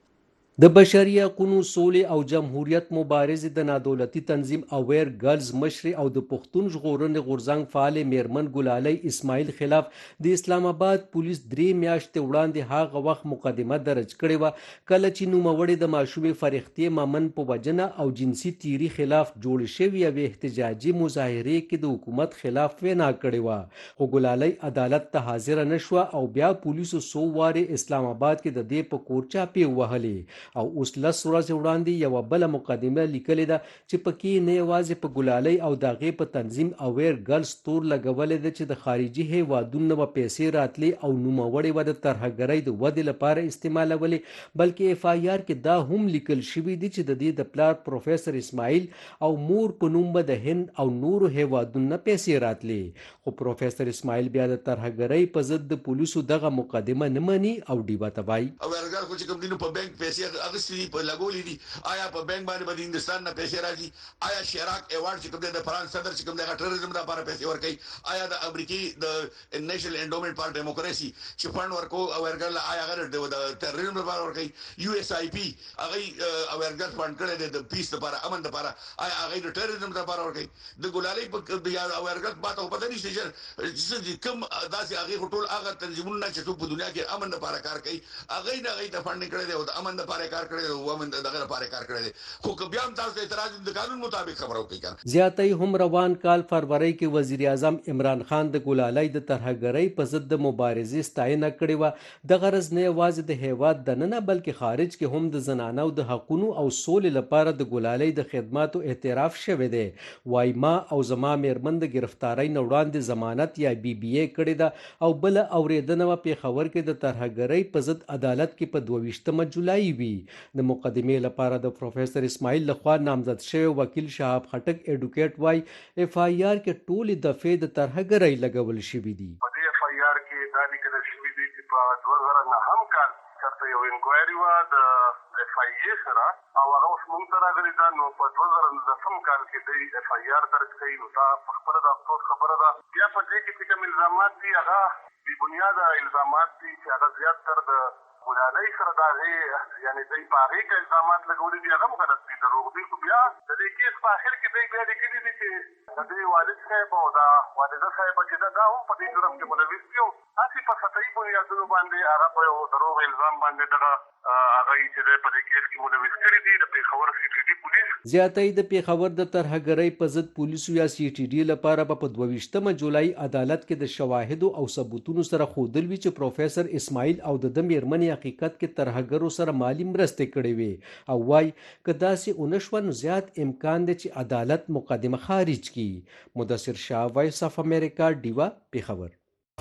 د بشري حقوقو سولې او جمهوریت مبارزې د نادولتي تنظیم اویر ګرلز مشر او د پښتون ژغورنې غورځنګ فعال میرمن ګلالۍ اسماعیل خلاف د اسلام آباد پولیس درې میاشتې وړاندې هغه وخت مقدمه درج کړې وه کله چې نوموړې د ماشومې فرښتې مامن په وجنه او جنسي تیري خلاف جوړ شوې یوې احتجاجي مظاهرې کې د حکومت خلاف وینا کړې وه، خو ګلالۍ عدالت ته حاضره نه شوه او بیا پولیسو څو وارې اسلام آباد کې د دې په کور چاپې وهلې او اوس لس ورځې وړاندې یوه بله مقدمه لیکلې ده چې پکې نه یوازې په ګلالۍ او د هغې په تنظیم اویر ګرلز تور لګولی ده چې د خارجي هیوادونو به پیسې راتلې او نوموړې به د ترهګرۍ د ودې لپاره استعمالولې، بلکې اف آی آر کې دا هم لیکل شوي دي چې د دې د پلار پروفیسر اسماعیل او مور په نوم به د هند او نورو هیوادونو نه پیسې راتلې، خو پروفیسر اسماعیل بیا د ترهګرۍ په ضد د پولیسو دغه مقدمه نه مني او ډیوه ته وایي اویر ګرلز خو چې کوم دینو په بانک پیسې اغستې دي په لګولې دي، آیا په بانک باندې به د هندوستان نه پیسې راځي؟ آیا شیراک ایوارډ چې کوم دی د فرانس صدر چې کوم دی ټرریزم لپاره پیسې ورکوي؟ آیا د امریکای د نیشنل انډومنټ فار ډیموکراسي چې فند ورکو اویر ګرلز آیا هغه د ټرریزم لپاره ورکوي؟ یو اس آی پی هغه اویر ګرلز فند کړی دی د پیس لپاره امن لپاره، آیا هغه د ټرریزم لپاره ورکوي؟ د ګلالۍ په یا اویر ګرلز ماته پته نشته چې کوم داسې هغه ټول هغه تنظیمونه چې په دنیا کې امن لپاره کار کوي هغه نه هغه ته فند کړی دی او د امن لپاره کار کړی دی او امن دغه لپاره کار کړی دی، خو که بیا هم تاسو اعتراض د قانون مطابق خبرو کوي کنه. زیاتې هم روان کال فروری کې وزیر اعظم عمران خان د ګلالۍ د ترهګرۍ په ضد د مبارزې ستاینه کړې وه، د غرض نه یوازې د هیواد دننه بلکې خارج کې هم د زنانو د حقونو او سولې لپاره د ګلالۍ د خدماتو اعتراف شوی دی. وایي ما او زما میرمن د گرفتارۍ نه وړاندې ضمانت یا بی بی ای کړې ده او بله اورېدنه به پېښور کې د ترهګرۍ په ضد عدالت کې په دوه ویشتمه جولای وي. د مقدمې لپاره د پروفیسر اسماعیل لخوا نامزد شوی وکیل شهاب خټک ایډوکیټ وایي اف آی آر کې ټولې دفعې د ترهګرۍ لګول شوي دي. په دې اف آی آر کې دا لیکل شوي دي چې په دوه زره نهم کال چېرته یو انکوایري وه د اف آی اے سره او هغه اوس موږ ته راغلې ده، نو په دوه زره نولسم کال کې دوی اف آی آر درج کوي، نو دا پخپله د افسوس خبره ده. بیا په دې کې چې کوم الزامات دي هغه بې بنیاده الزامات دي چې هغه زیاتتر د ګلالۍ سره د هغې یعنې دوی په هغې کې الزامات لګولي دي هغه هم غلط دي، دروغ دي. خو بیا د دې کیس په اخر کې دوی بیا لیکلي دي چې د دوی والد صاحب او د والده صاحبه چې ده دا هم په دې جرم کې ملوث دي او هسې په سطحي بنیادونو باندې هغه په یو دروغ الزام باندې دغه هغه چې دی په دې کیس کې ملوث کړي دي. د پېښور سی ټي ډي پولیس زیاتې د پېښور د ترهګرۍ په ضد پولیسو یا سی ټي ډي لپاره به په دوه ویشتمه جولای عدالت کې د شواهدو او ثبوتونو سره ښودل وي چې پروفیسر اسماعیل او د ده میرمنې حقیقت کې ترهګرو سره مالي مرستې کړې وي او وایي که داسې ونه شوه نو زیات امکان دی چې عدالت مقدمه خارج کړي. مدثر شاه، وایس اف امریکا، ډیوه، پېښور.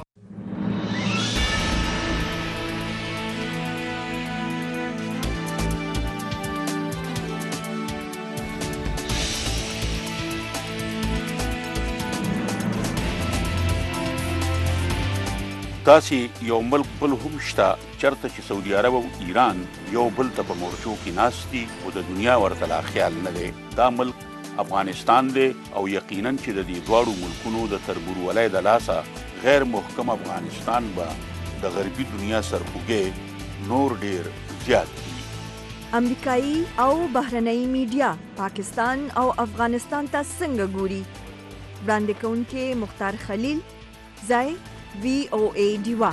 داسې یو ملک بل هم شته چېرته چې سعودي عرب او ایران یو بل ته په مورچو کې ناست دي خو د دنیا ورته لا خیال نه دی. دا ملک افغانستان دی او یقینا چې د دې دواړو ملکونو د تربورولۍ د لاسه غیر محکم افغانستان به د غربي دنیا سرخوږی نور ډیر زیات دي. امریکایي او بهرنۍ میډیا پاکستان او افغانستان ته څنګه ګوري؟ وړاندې کوونکې مختار خلیل، ځای وی او ای ډیوا.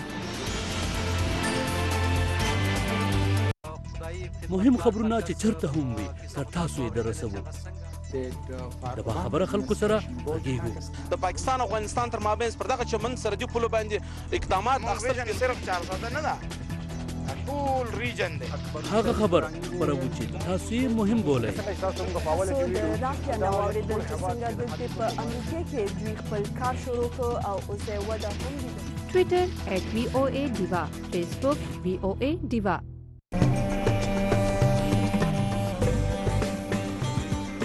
مهم خبرونه چې چرته هم وي تر تاسو یې درسوو. د باخبره خلکو سره غږیږو. د پاکستان او افغانستان تر مابین پر دغه چمن سرحدي پولو باندې اقدامات اخیستل موږ صرف چار ساده نه ده، ټول ریجن دی. هغه خبر خبرو چې تاسو یې مهم بولئ. تاسو د رافیا نو اوریدل چې څنګه د په امریکا کې دوی خپل کار شروع کړ او اوس یې وده هم دي. ټویټر ایټ وی او ای ډیوا، فیسبوک وی او ای ډیوا.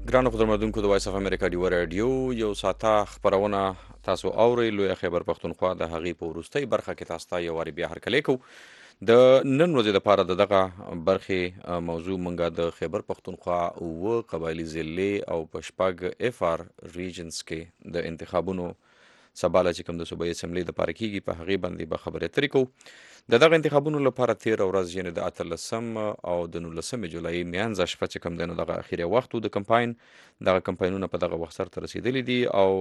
ګرانو خدمتونکو د وایس اف امریکا ډیو رادیو یو ساته خبرونه تاسو اورئ لوی خیبر پښتونخوا د هغې په وروستۍ برخه کې تاسو ته یو واري بیا هرکلی کوو. د نن ورځې دپاره د دغه برخې موضوع مونږه د خیبر پښتونخوا اووه قبایلي ضلعې او په شپږ اف آر ریجنز کې د انتخابونو سبا چې کوم د صوبایي اسمبلۍ دپاره کیږي په هغې باندې به خبرې اترې کوو. د دغه انتخابونو لپاره تېره ورځ یعنې د اتلسم او د نولسمې جولایي میانځه شپه چې کوم دی نو دغه اخري وخت و د کمپاین. دغه کمپاینونه په دغه وخت سرته رسېدلي دي او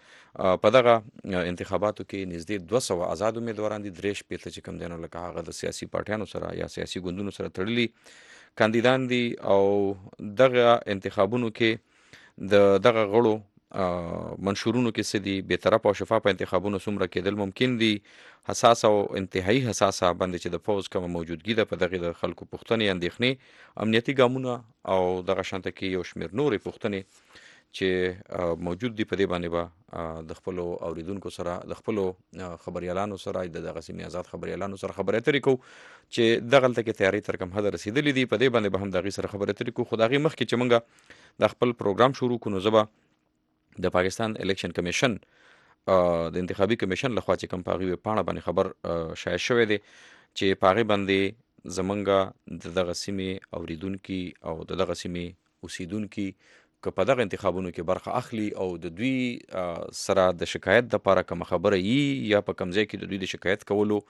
په دغه انتخاباتو کې نږدې دوه سوه آزاد امیدواران دي. درې شپېته چې کوم دی نو لکه هغه د سیاسي پارټیانو سره یا سیاسي ګوندونو سره تړلي کاندیدان دي او دغه انتخابونو کې د دغه غړو منشورونو کې څه دي، بېطرفه او شفافه انتخابونو څومره کېدل ممکن دي، حساسه او انتهایی حساسه باندې چې د پوځ کومه موجودګي ده په دغې د خلکو پوښتنې، اندېښنې، امنیتي ګامونه او دغه شانته کې یو شمېر نورې پوښتنې چې موجود دي. په دې باندې به د خپلو اوریدونکو سره د خپلو خبریالانو سره د دغه سیمې آزاد خبریالانو سره خبرې اترې کوو چې دغلته کې تیاری تر کوم حده رسېدلي دي. په دې باندې به هم د هغې سره خبرې اترې کوو. خو د هغې مخکې چې موږ د خپل پروګرام شروع کړو نو زه به د پاکستان الیکشن کمیشن د انتخابي کمیشن لخوا چې کوم په هغې ویبپاڼه باندې خبر شایع شوی دی چې په هغې باندې زمونږ د دغه سیمې اوریدونکي او د دغه سیمې اوسیدونکي که په دغه انتخابونو کې برخه اخلي او د دوی سره د شکایت دپاره کومه خبره یي یا په کوم ځای کې د دوی د شکایت کولو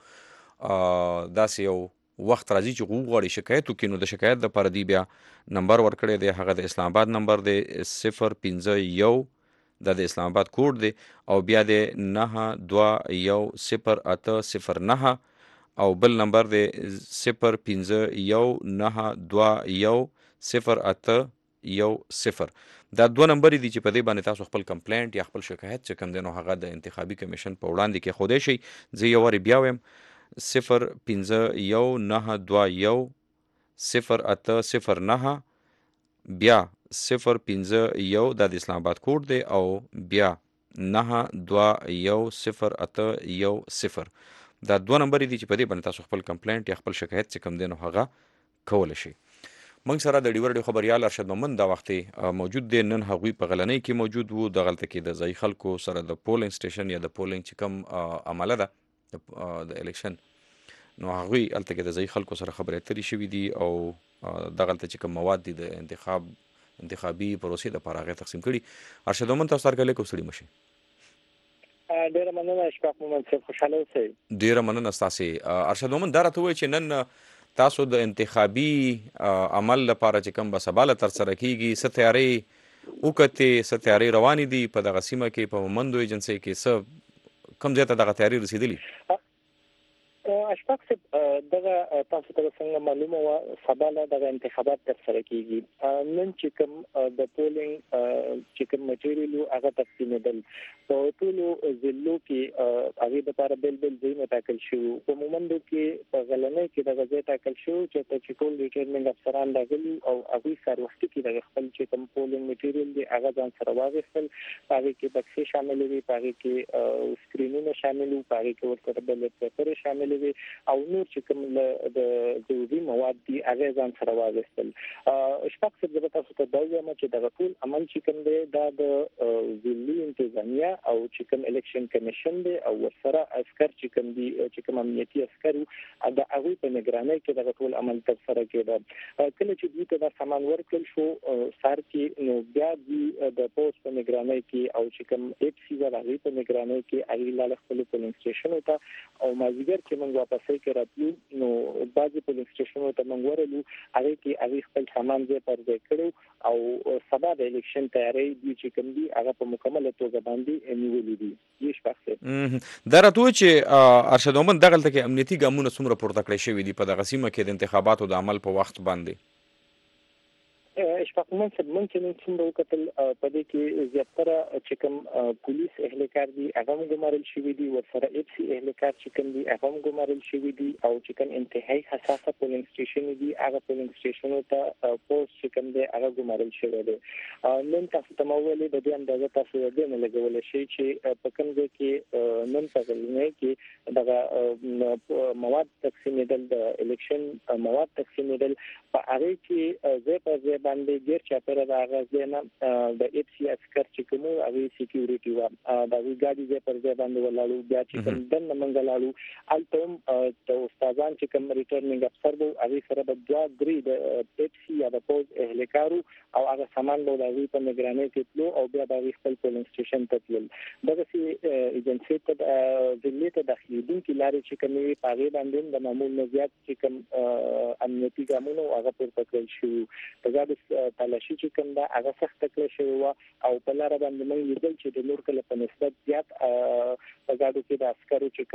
داسې یو وخت راځي چې وغواړي شکایت وکړي، نو د شکایت دپاره دوی بیا نمبر ورکړی دی. هغه د اسلام آباد نمبر دی صفر پنځه یو، دا د اسلام آباد کوډ دی، او بیا د نهه دوه یو صفر اته صفر نهه او بل نمبر دی صفر پنځه یو نهه دوه یو صفر اته یو صفر. دا دوه نمبرې دي چې په دې باندې تاسو خپل کمپلینټ یا خپل شکایت چې کوم دی نو هغه د انتخابي کمیشن په وړاندې کېښودی شئ. زه یو وارې بیا وایم صفر پنځه یو نهه دوه یو صفر اته صفر نهه، بیا صفر پنځه یو دا د اسلام آباد کوډ دی، او بیا نهه دوه یو صفر اته یو صفر. دا دوه نمبرې دي چې په دې باندې تاسو خپل کمپلینټ یا خپل شکایت چې کوم دی نو هغه کولی شئ. موږ سره د ډیو رادیو خبریال ارشد مومند دا وختې موجود دی. نن هغوی په غلنۍ کې موجود وو. دغلته کې د ځایي خلکو سره د پولینګ سټیشن یا د پولینګ چې کوم عمله ده د الیکشن نو هغوی هلته کې د ځایي خلکو سره خبرې اترې شوي دي او دغلته چې کوم مواد دي د انتخاب انتخابي پروسې دپاره هغې تقسیم کړي. ارشد مومند تاسو هرکلی کوو، ستړي مه شئ. ډېره مننه اشفاق مومند صاحب، خوشحاله اوسئ. ډېره مننه ستاسې. ارشد مومند دا راته ووایئ چې نن تاسو د انتخابي عمل لپاره چې کوم به سبا له ترسره کیږي څه تیارۍ وکتې، څه تیارۍ روانې دي په دغه سیمه کې په مومندو ایجنسۍ کې، څه کوم ځای ته دغه تیارۍ رسېدلي؟ اشفاق صاحب دغه تاسو ته څنګه معلومه وه سبا له دغه انتخابات ترسره کیږي. نن چې کوم د پولینګ چې کوم مټیریل و هغه تقسیمېدل په ټولو ضلعو کې هغې دپاره بېل بېل ځایونه ټاکل شوي. په مومندو کې په غلنۍ کې دغه ځای ټاکل شوی چېرته چې ټول ریټرنینګ افسران راغلي او هغوی سهار وختي کې دغه خپل چې کوم پولینګ مټیریل دی هغه ځان سره واخیستل. په هغې کې بکسې شاملې وي، په هغې کې سکرینونه شامل وو، په هغې کې ورسره بیلټ پیپرې شاملې او نور چې کوم د ضروري مواد دي هغه ځان سره واغستل. اشفاق صاحب زه به تاسو ته دا ووایم چې دغه ټول عمل چې کوم دی دا د ضلعي انتظامیه او چې کوم الیکشن کمیشن دی او ورسره عسکر چې کوم دي چې کوم امنیتي عسکر د هغوی په نګرانۍ کې دغه ټول عمل ترسره کېده. کله چې دوی ته دا سامان ورکړل شو سهار کې نو بیا دوی د پوځ په نګرانۍ کې او چې کوم ایپ سی وه د هغوی په نګرانۍ کې هغوی لاړه خپلو پولینګ سټیشنو ته او مازدیګر کې موږ واپسۍ کې راتلو نو بعضې پولینګ سټیشنونو ته موږ ورغلو، هغې کې هغوی خپل سامان ځای پر ځای کړی او سبا د الیکشن تیاری دوی چې کوم دي هغه په مکمله توګه باندې نیولي دي. یې اشفاق صاحب دا راته ووایي چې ارشد مومند دغلته کې امنیتي ګامونه څومره پورته کړی شوي دي په دغه سیمه کې د انتخاباتو د عمل په وخت باندې؟ اشفاق مومند صاحب موږ چې نن څومره وکتل په دې کې زیاتره چې کوم پولیس اهلکار دي هغه هم ګمارل شوي دي، ورسره ایف سی اهلکار چې کوم دي هغه هم ګمارل شوي دي او چې کوم انتهایی حساسه پولینګ سټیشن دي هغه پولینګ سټیشنونو ته پوسټ چې کوم دی هغه ګمارل شوی دی. نن تاسو ته ما وویلې د دې اندازه تاسو د دې نه لګولی شئ چې په کوم ځای کې نن په غلنۍ کې دغه مواد تقسیمېدل، د الیکشن مواد تقسیمېدل په هغه کې زه په ځای باندې ډیر چاپره د هغه نه د اف سی اسکر چې کوم هغه سکیورټي و دا وی ګاډي زه پر ځای باندې ولاړو بیا چې کوم دن منګلاړو التم د استادان چې کوم ریټرنینګ افسر وو هغه سره د دوه درې د اف سی یا د پوز اهلکارو او هغه سامان له هغه په نگرانۍ کې تلو او بیا د خپل پولینګ سټیشن ته تلل دغه سي ایجنسی ته د ضمني ته داخليدونکو لارې چې کومې پاغې باندې د معمول نه زیات چې کوم امنیتي ګامونه هغه پورته کړل شو په ځای تلاشي چې کوم دا هغه سخت کړل شو او په لار باندې موږ لیدل چې د نور کله په نسبت زیات په ځای کې د عسکرو چې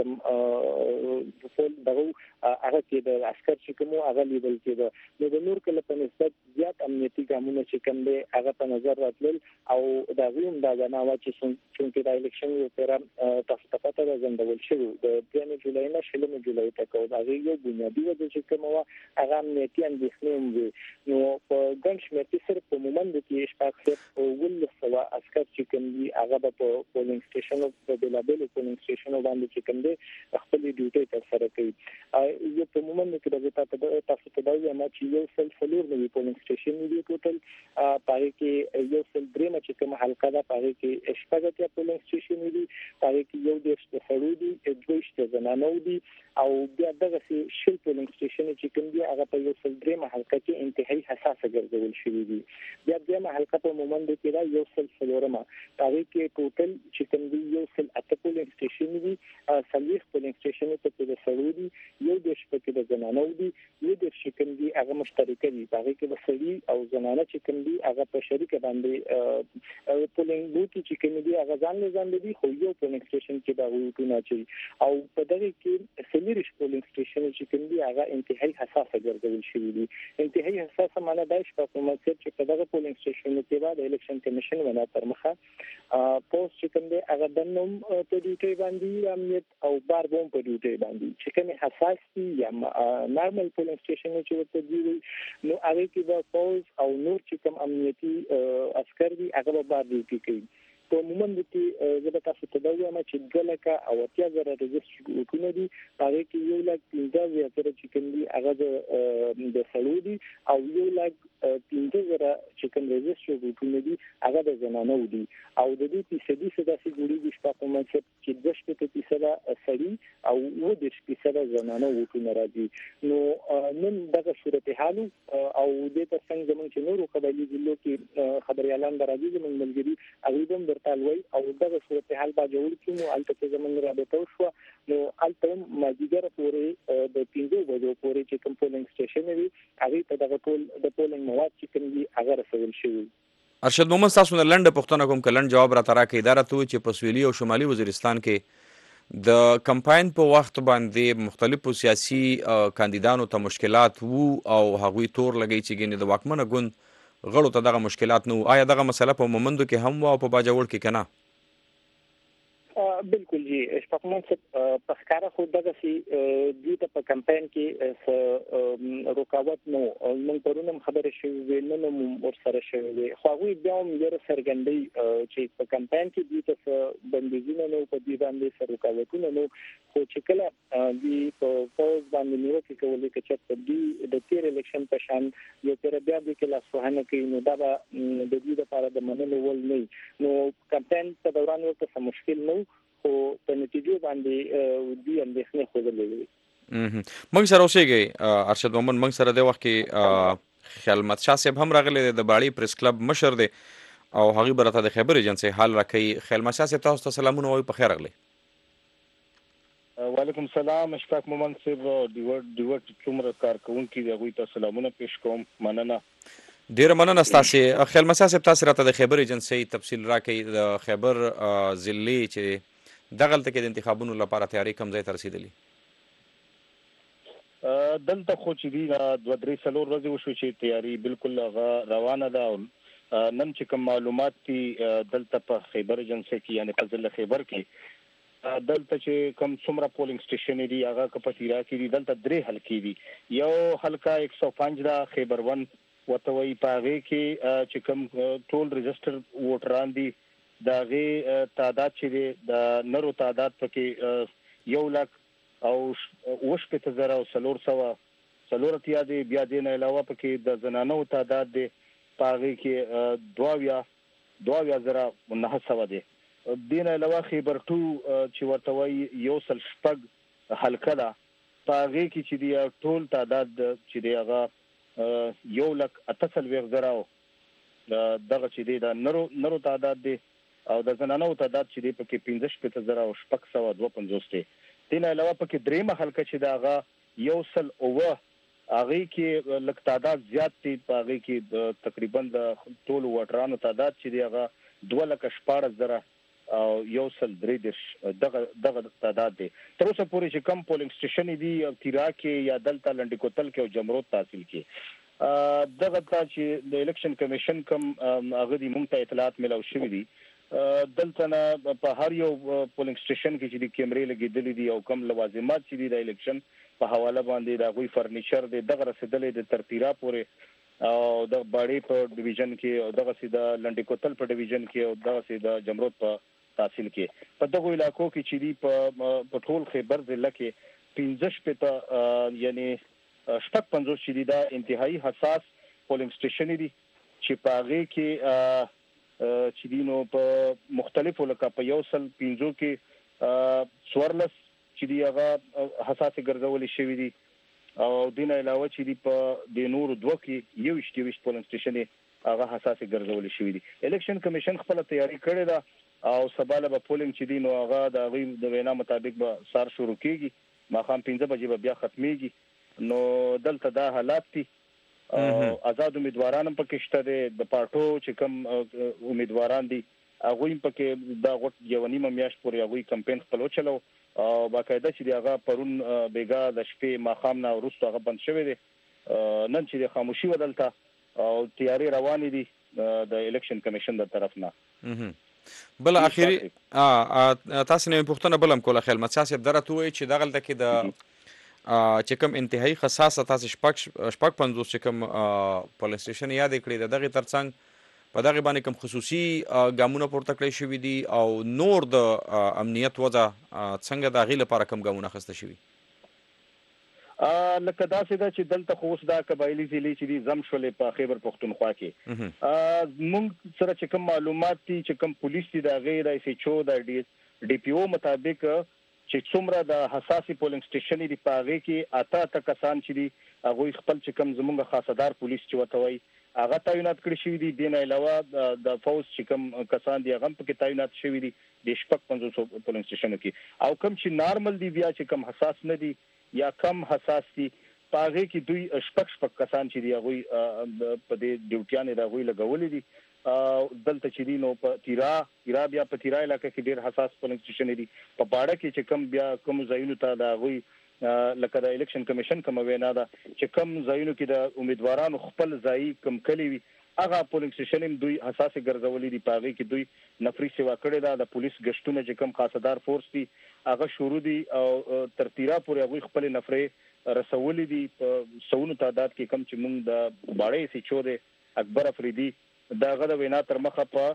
کوم د فول دغه هغه کې د عسكر چې کوم هغه لیدل کېده نو د نور کله په نسبت زیات امنیتي ګامونه چې کوم دی هغه په نظر راتلل او دا ویم دا نه و چې څنګه د الیکشن یو پیرام تاسو ته پته ده زندول شو د دیانه جولای نه شلمه جولای ته کو دا یو بنیادی وجه چې کوم و هغه امنیتي اندېښنې هم نو په ګڼ شمېر سره په مومند کې شپږ او ول سوا عسكر چې کوم دی هغه په پولینګ سټیشن او د بلابل پولینګ سټیشن باندې چې کوم دی خپل ډیوټي تر سره کوي یو په مومند کې د تاسو ته دا یم چې یو سل فلور نوی پولینګ سټیشن دی ټوټل پاره کې یو سل درې چې کوم حلقه ده پاره کې شپږ پولینګ سټیشن دی پاره کې یو د سعودي دویشت زنانو دي او بیا دغه شل پولینګ سټیشن چې کوم دی هغه په یو سل درې حلقه کې انتهایی حساسه ګرځول شوی دی بیا د حلقه په مومند کې دا یو سل فلورما پاره کې ټوټل چې کوم دی یو سل اته پولینګ سټیشن دی سلیخ پولینګ سټیشن ته د سعودي یو د شپږ د زنانو دي یو د شکم دی هغه مشترک دي پاره کې وسړي او زنانه چې کوم دی هغه په شریک باندې پولینګ بوتي چې کوم دی هغه ځان له ځان دی خو یو پولینګ سټیشن کې دا وټونه چي او په دغه کې سلیریش پولینګ سټیشن چې کوم دی هغه انتهایی حساسه ګرځول شوی دی انتهایی حساسه معنی دا چې په کومه چې په دغه پولینګ سټیشن کې بعد الیکشن کمیشن ونا تر مخه پوسټ چې کوم دی هغه د نوم په ډیټي باندې امنیت او بار بوم په ډیټي باندې چې کوم حساس دي یا نارمل پولینګ سټیشن چې ورته دی نو هغه کې د پوز او نور چې کوم امنیتي عسكر دي هغه به بار ډیوټي کوي په مومند کې زه به تاسو ته دا وایم چې دوه لکه او اتیا زره رجسټر وکړو دي هغه کې یو لک پنځه زره چې کوم دي هغه د سعودي او یو لک پنځه زره چې کوم رجسټر وکړو دي هغه د زنانو دي او د دې فیصدي څخه چې جوړیږي شپږ منځ چې د شپږ فیصده سړي او و د فیصده زنانو وکړو راځي نو نن دغه صورتحال او د تر څنګه زموږ چې نورو قبایلی ضلعو کې خبريالان راځي زموږ ملګری هغه هم تالوي او دغه صورتحال با جوړ کینو البته زمونږ رابطه شو نو البته ماجیګر پورې د پینځو بجو پورې چې کوم پولینګ سټیشن وي هغه ته دغه ټول د پولینګ مواد چې کوم دي هغه رسول شوی ارشد محمد تاسو نه لنډه پوښتنه کوم کلن جواب را ترا کې اداره ته چې په سویلي او شمالي وزیرستان کې د کمپاین په وخت باندې مختلفو سیاسي کاندیدانو ته مشکلات وو او هغوی تور لګی چې ګینه د واکمنه ګوند غړو ته دغه مشکلات نو آیا دغه مسله په مومندو کې هم او په باجوړ کې کنه بالکل جی شپږمن څه په ښکارا خو دغه سي د ته په کمپاین کې رکاوټ نو موږ پرونم خبره شوې نو موږ ور سره شوې خو هغه بیا هم یو سرګندۍ چې په کمپاین کې د ته بندیزونه نو په دې باندې سره رکاوټونه نو خو چې کله د په پوز باندې نیوکه کولې چې په دې د تیر الیکشن په شان یو تر بیا د کله سوهنه کې نو دا د دې لپاره د منلو ول نه نو کمپاین په دوران ورته مشکل نه او په نتیجه باندې دی اندېښنه خوځلې موږ سره اوسېږي ارشد محمد موږ سره د وخت کې خیالمت شاه صاحب هم راغلي د باړی پریس کلب مشر دی او هغه برته د خبر ایجنسی حال راکې خیالمت شاه صاحب تاسو ته سلامونه وایي په خیر راغلی وعلیکم السلام اشفاق مومند صاحب ډیوټ ډیوټ څومره کارکونکو دی هغه ته سلامونه پیش کوم مننه ډیر مننه ستاسو خیالمت شاه صاحب تاسو راته د خبر ایجنسی تفصیل راکې د خبر ضلعي چې دغلته کې د انتخابونو لپاره تیاری کم ځای ته رسیدلی دلته خو چې دی دوه درې څلور ورځې وشو چې تیاری بالکل روانه ده نن چې کوم معلومات دي دلته په خیبر ایجنسی کې یعنی په ضلع خیبر کې دلته چې کوم څومره پولینګ سټیشن دي هغه په تیرا کې دي دلته درې حلقې دي یو حلقه ایک سو پنځه دا خیبر ون وتوي پاغه کې چې کوم ټول رجسټر ووټران دي دا غي تعداد چې د نورو تعداد پکې یو لک او وشپته زره او څلور سوه څلور اتیا دی. بیا دې نه علاوه پکې د زنانو تعداد دی په هغې کې دوه اویا دوه اویا زره نهه سوه دی. دې نه علاوه خیبر ټو چې ورته وایي یو سل شپږ حلقه ده، په هغې کې چې دی ټول تعداد چې دی هغه یو لک اته څلوېښت زره دغه چې دی د نرو نرو تعداد دی، او د زنانو تعداد چې دی پکې پنځه شپېته زره او شپږ سوه دوه پنځوس دی. دې نه علاوه پکې درېیمه حلقه چې د هغه یو سل اووه هغې کې لږ تعداد زیات دی، په هغې کې تقریبا د ټولو ووټرانو تعداد چې دی هغه دوه لکه شپاړس زره او یو سل درې دېرش دغه دغه تعداد دی. تر اوسه پورې چې کم پولینګ سټیشن دي او تیرا کې یا دلته لنډي کوتل کې او جمرود تحصیل کې دغه ته چې د الیکشن کمیشن کم هغه دي موږ ته اطلاعات ملاو شوي دي. دلته نه په هر یو پولینګ سټیشن کې چې د کیمرې لګېدلې دي او کم لوازمات چې دي د الیکشن په حواله باندې د هغوی فرنیچر دی دغه رسېدلی د تر تیرا پورې او د باړې په ډیویژن کې او دغسې د لنډي کوتل په ډیویژن کې او دغسې د جمرود په تحصیل کې. په دغو علاقو کې چې دي په ټول خیبر ضلع کې پنځه شپېته یعنې شپږ پنځوس چې دي دا انتهایي حساس پولینګ سټیشن دي چې په هغې کې چې دي نو په مختلفو لکه په یو سل پنځو کې څوارلس چې دي هغه حساسې ګرځولې شوي دي، او دې نه علاوه چې دي په د نورو دوه کې یوویشت یوویشت پولینګ سټیشن یې هغه حساسې ګرځولې شوي دي. الیکشن کمیشن خپله تیاري کړې ده او سبا له به پولینګ چې دي نو هغه د هغوی د وینا مطابق به سهار شروع کېږي، ماښام پنځه بجې به بیا ختمیږي. نو دلته دا حالات دي. آزاد امیدواران هم پکې شته دی، د پارټو چې کوم امیدواران دي هغوی هم پکې دا غوټ یوه نیمه میاشت پورې هغوی کمپین خپل وچلو او باقاعده چې دی هغه پرون بیګا د شپې ماښام نه وروسته هغه بند شوی دی. نن چې د خاموشي وه دلته او تیارې روانې دي د الیکشن کمیشن د طرف نه. بل اخیری تاسو نه پوښتنه بل هم کوله خیال مت صاحب درته وایي چې دغلته کې د چې کوم انتهایی حساسه تاسو شپږ شپږ پنځوس چې کوم پولیس سټیشن یاد کړی د دغه ترڅنګ په دغه باندې کوم خصوصي ګامونه پورته کړی شوي دي او نور د امنیت وضع څنګه د هغې لپاره کوم ګامونه اخیسته شوي؟ لکه داسې ده چې دلته خو اوس دا قبایلي ضلعې چې دي ضم شولې په خیبر پښتونخوا کې. موږ سره چې کوم معلومات دي چې کوم پولیس دي د هغې د ایس ایچ او د ډي پی او مطابق چې څومره د حساسې پولینګ سټیشن دي په هغې کې اته اته کسان چې دي هغوی خپل چې کوم زموږ خاصدار پولیس چې ورته وایي هغه تعینات کړي شوي دي. دې نه علاوه د فوز چې کوم کسان دي هغه هم پکې تعینات شوي دي د شپږ پنځوسو پولینګ سټیشنو کې، او کوم چې نارمل دي بیا چې کوم حساس نه دي یا کم حساس دي په هغې کې دوی شپږ شپږ کسان چې دي هغوی په دې ډیوټیانې د هغوی لګولې دي. دلته چې دي نو په تیرا تیرا بیا په تیرا علاقه کې ډېر حساس پولینګ سټیشن دي. په باړه کې چې کم بیا کوم ځایونو ته د هغوی لکه د الیکشن کمیشن کومه وینا ده چې کم ځایونو کې د امیدوارانو خپل ځایي کم کلي وي هغه پولینګ سټیشن هم دوی حساسې ګرځولې دي. په هغې کې دوی نفري سیوا کړې ده. د پولیس ګشتونه چې کم خاصدار فورس دي هغه شروع دي او تر تیرا پورې هغوی خپلې نفرې رسولې دي. په سوونو تعداد کې کم چې موږ د باړې ایس ایچ او دی اکبر افریدي د هغه د وینا تر مخه په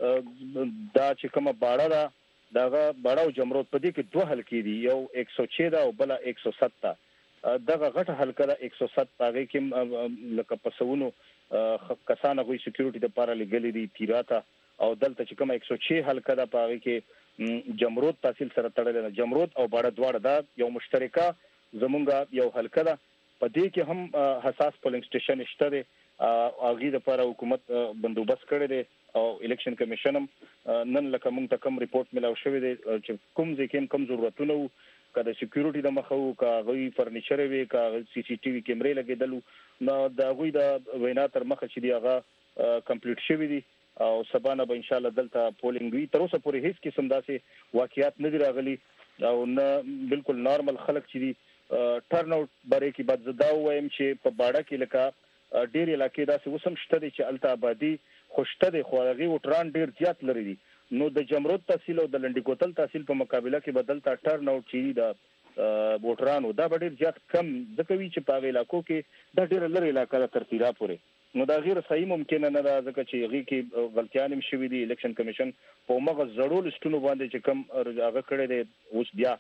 دا چې کومه باړه ده د هغه باړه او جمرود په دې کې دوه حلقې دي، یو ایک سو چھ ده او بله ایک سو ست ده. دغه غټه حلقه ده ایک سو ست په هغې کې لکه په سوونو کسان هغوی سکیورټي دپاره لېږلي دي تیرا ته، او دلته چې کومه ایک سو چھ حلقه ده په هغې کې جمرود تحصیل سره تړلې ده. جمرود او باړه دواړه دا یو مشترکه زمونږ یو حلقه ده. په دې کې هم حساس پولینګ سټیشن شته دی، هغې دپاره حکومت بندوبست کړی دی او الیکشن کمیشن هم نن لکه موږ ته کوم ریپورټ ملاو شوی دی چې کوم ځای کې هم کوم ضرورتونه وو، که د سکیورټي د مخه وو، که هغوی فرنیچر وي، که سی سی ټي وي کیمرې لګېدل وو، نو د هغوی د وینا تر مخه چې دي هغه کمپلیټ شوي دي او سبا نه به انشاءالله دلته پولینګ وي. تر اوسه پورې هیڅ قسم داسې واقعیات نه دي راغلي او نه بالکل نارمل خلک چې دي ټرن آوټ بارې کې. بعد زه دا ووایم چې په باړه کې لکه ډېرې علاقې داسې اوس هم شته دي چې هلته آبادي خو شته دی خو هغې وټران ډېر زیات لرې دي. نو د جمرود تحصیل او د لنډي کوتل تحصیل په مقابله کې به دلته ټرن آوټ چې د ووټرانو دا به ډېر زیات کم ځکه وي چې په هغې علاقو کې دا ډېره لرې علاقه ده تر تیرا پورې. نو دا غیر صحیح ممکنه نه ده ځکه چې هغې کې غلطیان هم شوي دي. الیکشن کمیشن په همغه زړو لسټونو باندې چې کم هغه کړی دی اوس بیا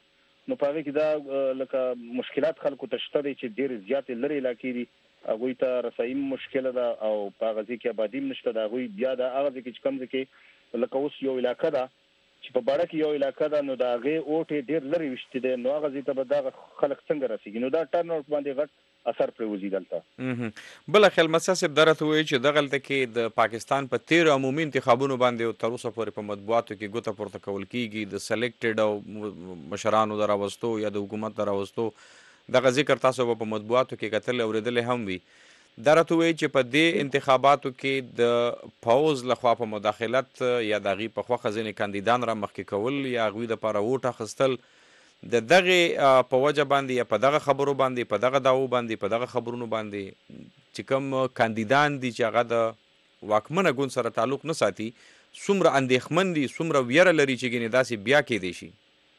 نو په هغه کې دا لکه مشکلات خلکو ته شته دي چې ډېر زیات لري علاقې دي هغوی ته رسایي مشکله ده او په هغه ځای کې آبادي نشته د هغوی بیا د هغه ځای کې چې کوم ځای کې لکه اوس یو علاقه ده چې په باړه کې یو علاقه ده نو د هغې اوټې ډېر لرې ویشتې دی نو هغه ځای ته به دغه خلک څنګه رسېږي نو دا ټرن آوټ باندې غټ اثر پرېوځي دلته بله خیلمسا صاحب دا راته ووایي چې دغلته کې د پاکستان په تیرو عمومي انتخابونو باندې تر اوسه پورې په مطبوعاتو کې ګوته پورته کول کېږي د سلیکټډ او مشرانو د راوستو یا د حکومت د راوستو دغه ذکر تاسو به په مطبوعاتو کې کتل اورېدلی هم وي دا راته وایي چې په دې انتخاباتو کې د پوځ لخوا په مداخلت یا د هغوی په خوښه ځینې کاندیدان را مخکې کول یا هغوی دپاره ووټ اخیستل د دغې په وجه باندې یا په دغه خبرو باندې په دغه دعوو باندې په دغه خبرونو باندې چې کوم کاندیدان دي چې هغه د واکمنه ګوند سره تعلق نه ساتي څومره اندېښمن دي څومره ویره لري چې ګینې داسې بیا کیدی شي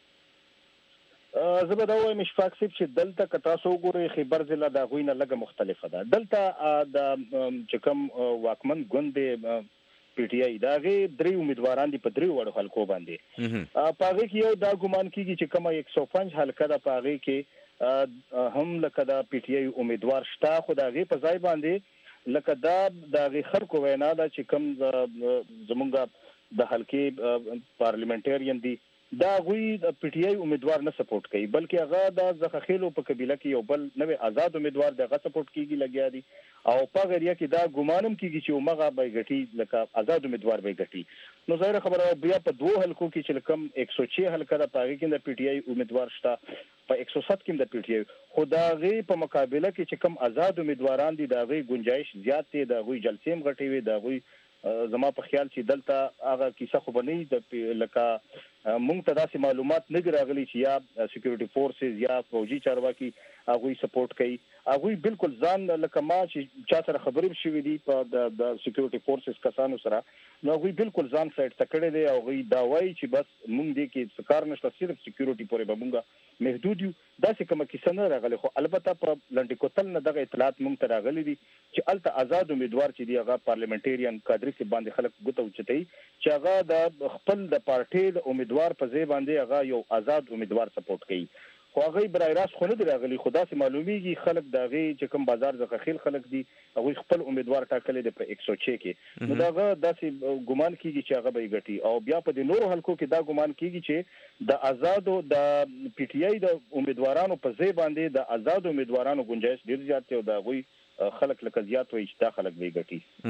زه به دا وایم اشفاق صاحب چې دلته که تاسو وګورئ خیبر ضلع د هغوی نه لږه مختلفه ده دلته د چې کوم واکمن ګوند دی پی ټي آی د هغې درې امیدواران دي په دریو وړو حلقو باندې په هغې کې یو دا ګمان کېږي چې کومه یک سو پنج حلقه ده په هغې کې هم لکه د پی ټي آی امیدوار شته خو د هغې په ځای باندې لکه دا د هغې خلکو وینا ده چې کوم زمونږ د حلقې پارلیمنټرین دي دا هغوی د پی ټي آی امیدوار نه سپورټ کوي بلکې هغه د زخخیلو په قبیله کې یو بل نوی آزاد امیدوار دی هغه سپورټ کېږي لګیا دي او په هغه ایریا کې دا ګمان هم کېږي چې همغه به یې ګټي لکه آزاد امیدوار به یې ګټي نو ظاهره خبره بیا په دوو حلقو کې چې کوم ایک سو چھ حلقه ده په هغې کې د پی ټي آی امیدوار شته په ایک سو ست کې هم د پی ټي آی خو د هغې په مقابله کې چې کوم آزاد امیدواران دي د هغوی گنجایش زیات دی د هغوی جلسې هم غټې وي د هغوی زما په خیال چې دلته هغه کیسه خو به نه وي د لکه مونږ ته داسې معلومات نه دي راغلي چې یا سیکورټي فورسز یا فوجي چارواکي هغوی سپورټ کوي هغوی بالکل ځان لکه ما چې چا سره خبرې شوي دي په د سیکورټي فورسز کسانو سره نو هغوی بالکل ځان سایډ ته کړی دی او هغوی دا وایي چې بس مونږ دې کې څه کار نشته صرف سیکورټي پورې به مونږ محدود یو داسې کومه کیسه نه راغلې خو البته په لنډې کوتل نه دغه اطلاعات مونږ ته راغلي دي چې هلته آزاد امیدوار چې دی هغه پارلیمنټریان کادري صاحب باندې خلک ګوته اوچتوي چې هغه د خپل د پارټۍ د امیدوار په ځای باندې هغه یو آزاد امیدوار سپورټ کوي خو هغوی برای راست خو نه دي راغلي خو داسې معلومیږي خلک د هغې چې کوم بازار څخه خیل خلک دي هغوی خپل امیدوار ټاکلی دی په ایک سو چھ کې نو د هغه داسې ګمان کېږي چې هغه به یې ګټي او بیا په دې نورو حلقو کې دا ګمان کېږي چې د آزادو د پی ټي آی د امیدوارانو په ځای باندې د آزادو امیدوارانو گنجایش ډېر زیات دی او د هغوی خلک لکه زیات وایي چې دا خلک به یې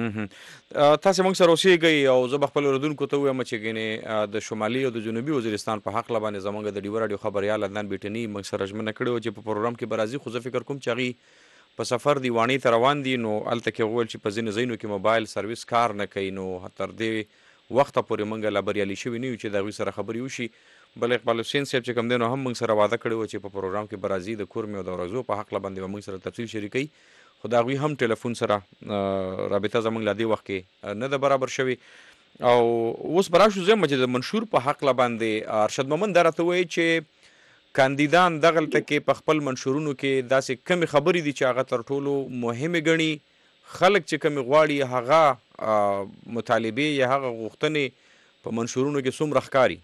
ګټي تاسې موږ سره اوسېږئ او زه به خپل اورېدونکو ته ووایم چې ګینې د شمالي او د جنوبي وزیرستان په هکله باندې زموږ د ډیوه راډیو خبریال عدنان بیټني موږ سره ژمنه کړې وه چې په پروګرام کې به راځي خو زه فکر کوم چې هغوی په سفر دی واڼې ته روان دي نو هلته کې وویل چې په ځینو ځایونو کې موبایل سرویس کار نه کوي نو تر دې وخته پورې موږ لا بریالي شوي نه یو چې د هغوی سره خبرې وشي بل اقبال حسین صاحب چې کوم دی نو هم موږ سره واده کړی و چې په پروګرام کې به راځي د کور مې او د ورځو په هکله باندې به موږ سره تفصیل شریکوي خو د هغوی هم ټلیفون سره رابطه زموږ لا دې وخت کې نه ده برابر شوې او اوس به راشو زه چې د منشور په هکله باندې ارشد مومن دا راته وایي چې کاندیدان دغلته کې په خپل منشورونو کې داسې کمې خبرې دي چې هغه تر ټولو مهمې ګڼي خلک چې کمې غواړي هغه مطالبې یا هغه غوښتنې په منشورونو کې څومره ښکاري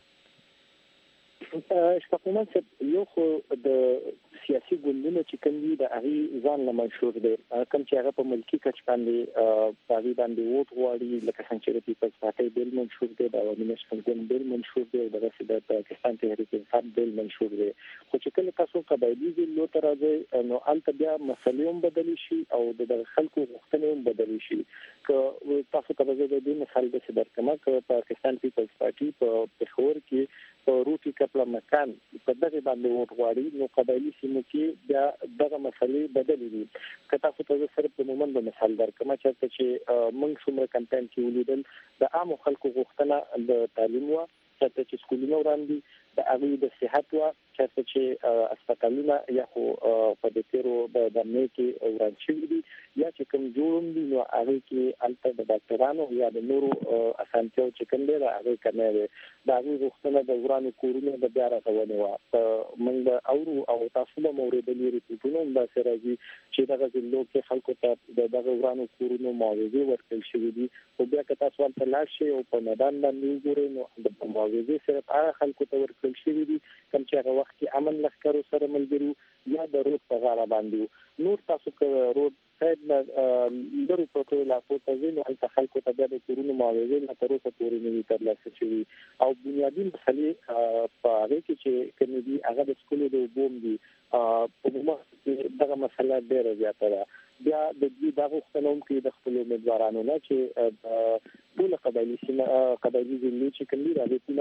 اشفاق مومن صاحب یو خو د سیاسي ګوندونه چې کوم دي د هغې ځان له منشور دی کوم چې هغه په ملکي کچ باندې په هغې باندې ووټ غواړي لکه څنګه چې د پیپلز پارټۍ بیل منشور دی د عوامي نیشنل ګوند بیل منشور دی او دغسې د پاکستان تحریک انصاف بیل منشور دی خو چې کله تاسو قبایلي ضلعو ته راځئ نو هلته بیا مسلې هم بدلې شي او د دغه خلکو غوښتنې هم بدلې شي که تاسو ته به زه د دې مثال داسې درکړم که پاکستان پیپلز پارټي په پېښور کې په روټي کپله مکان په دغې باندې ووټ غواړي نو قبایلي سیمو کې بیا دغه مسلې بدلې دي که تاسو ته زه صرف د مومند به مثال درکړم چېرته چې موږ څومره کمپاین کې ولیدل د عامو خلکو غوښتنه د تعلیم وه چېرته چې سکولونه وران دي د هغوی د صحت وه چېرته چې اسپتالونه یا خو په دې تېرو د دمې کې وران شوي دي یا چې کوم جوړ هم دي نو هغوی کې هلته د ډاکټرانو یا د نورو اسانتیاو چې کوم دی د هغوی کمی دی د هغوی غوښتنه د ورانو کورونو د بیا رغونې وه موږ به اورو او تاسو به مو اورېدلي ریپورټونه هم داسې راځي چې دغه ضلعو کې خلکو ته د دغه ورانو کورونو معاوضې ورکړل شوي دي خو بیا که تاسو هلته لاړ شئ او په میدان باندې وګورئ نو د معاوضې صرف هغه خلکو ته ورکړل شوي دي کوم چې هغه وخت کې امن لښکرو سره ملګرو یا د روډ په غاړه باندې نور تاسو که روډ ساید نه لرو پروتو علاقو ته ځئ نو هلته خلکو ته بیا د کورونو معاوضې لا تر اوسه پورې نه وي ترلاسه شوي او بنیادي مسلې په هغې کې چې کومې دي هغه د سکولو د اوبو هم دي په عموما کې دغه مسله ډېره زیاته ده. بیا د دې دا غوښتنه هم کوي د خپلو امیدوارانو نه چې ټوله قبایلي سیمه قبایلي ضلعې چې کوم دي د هغې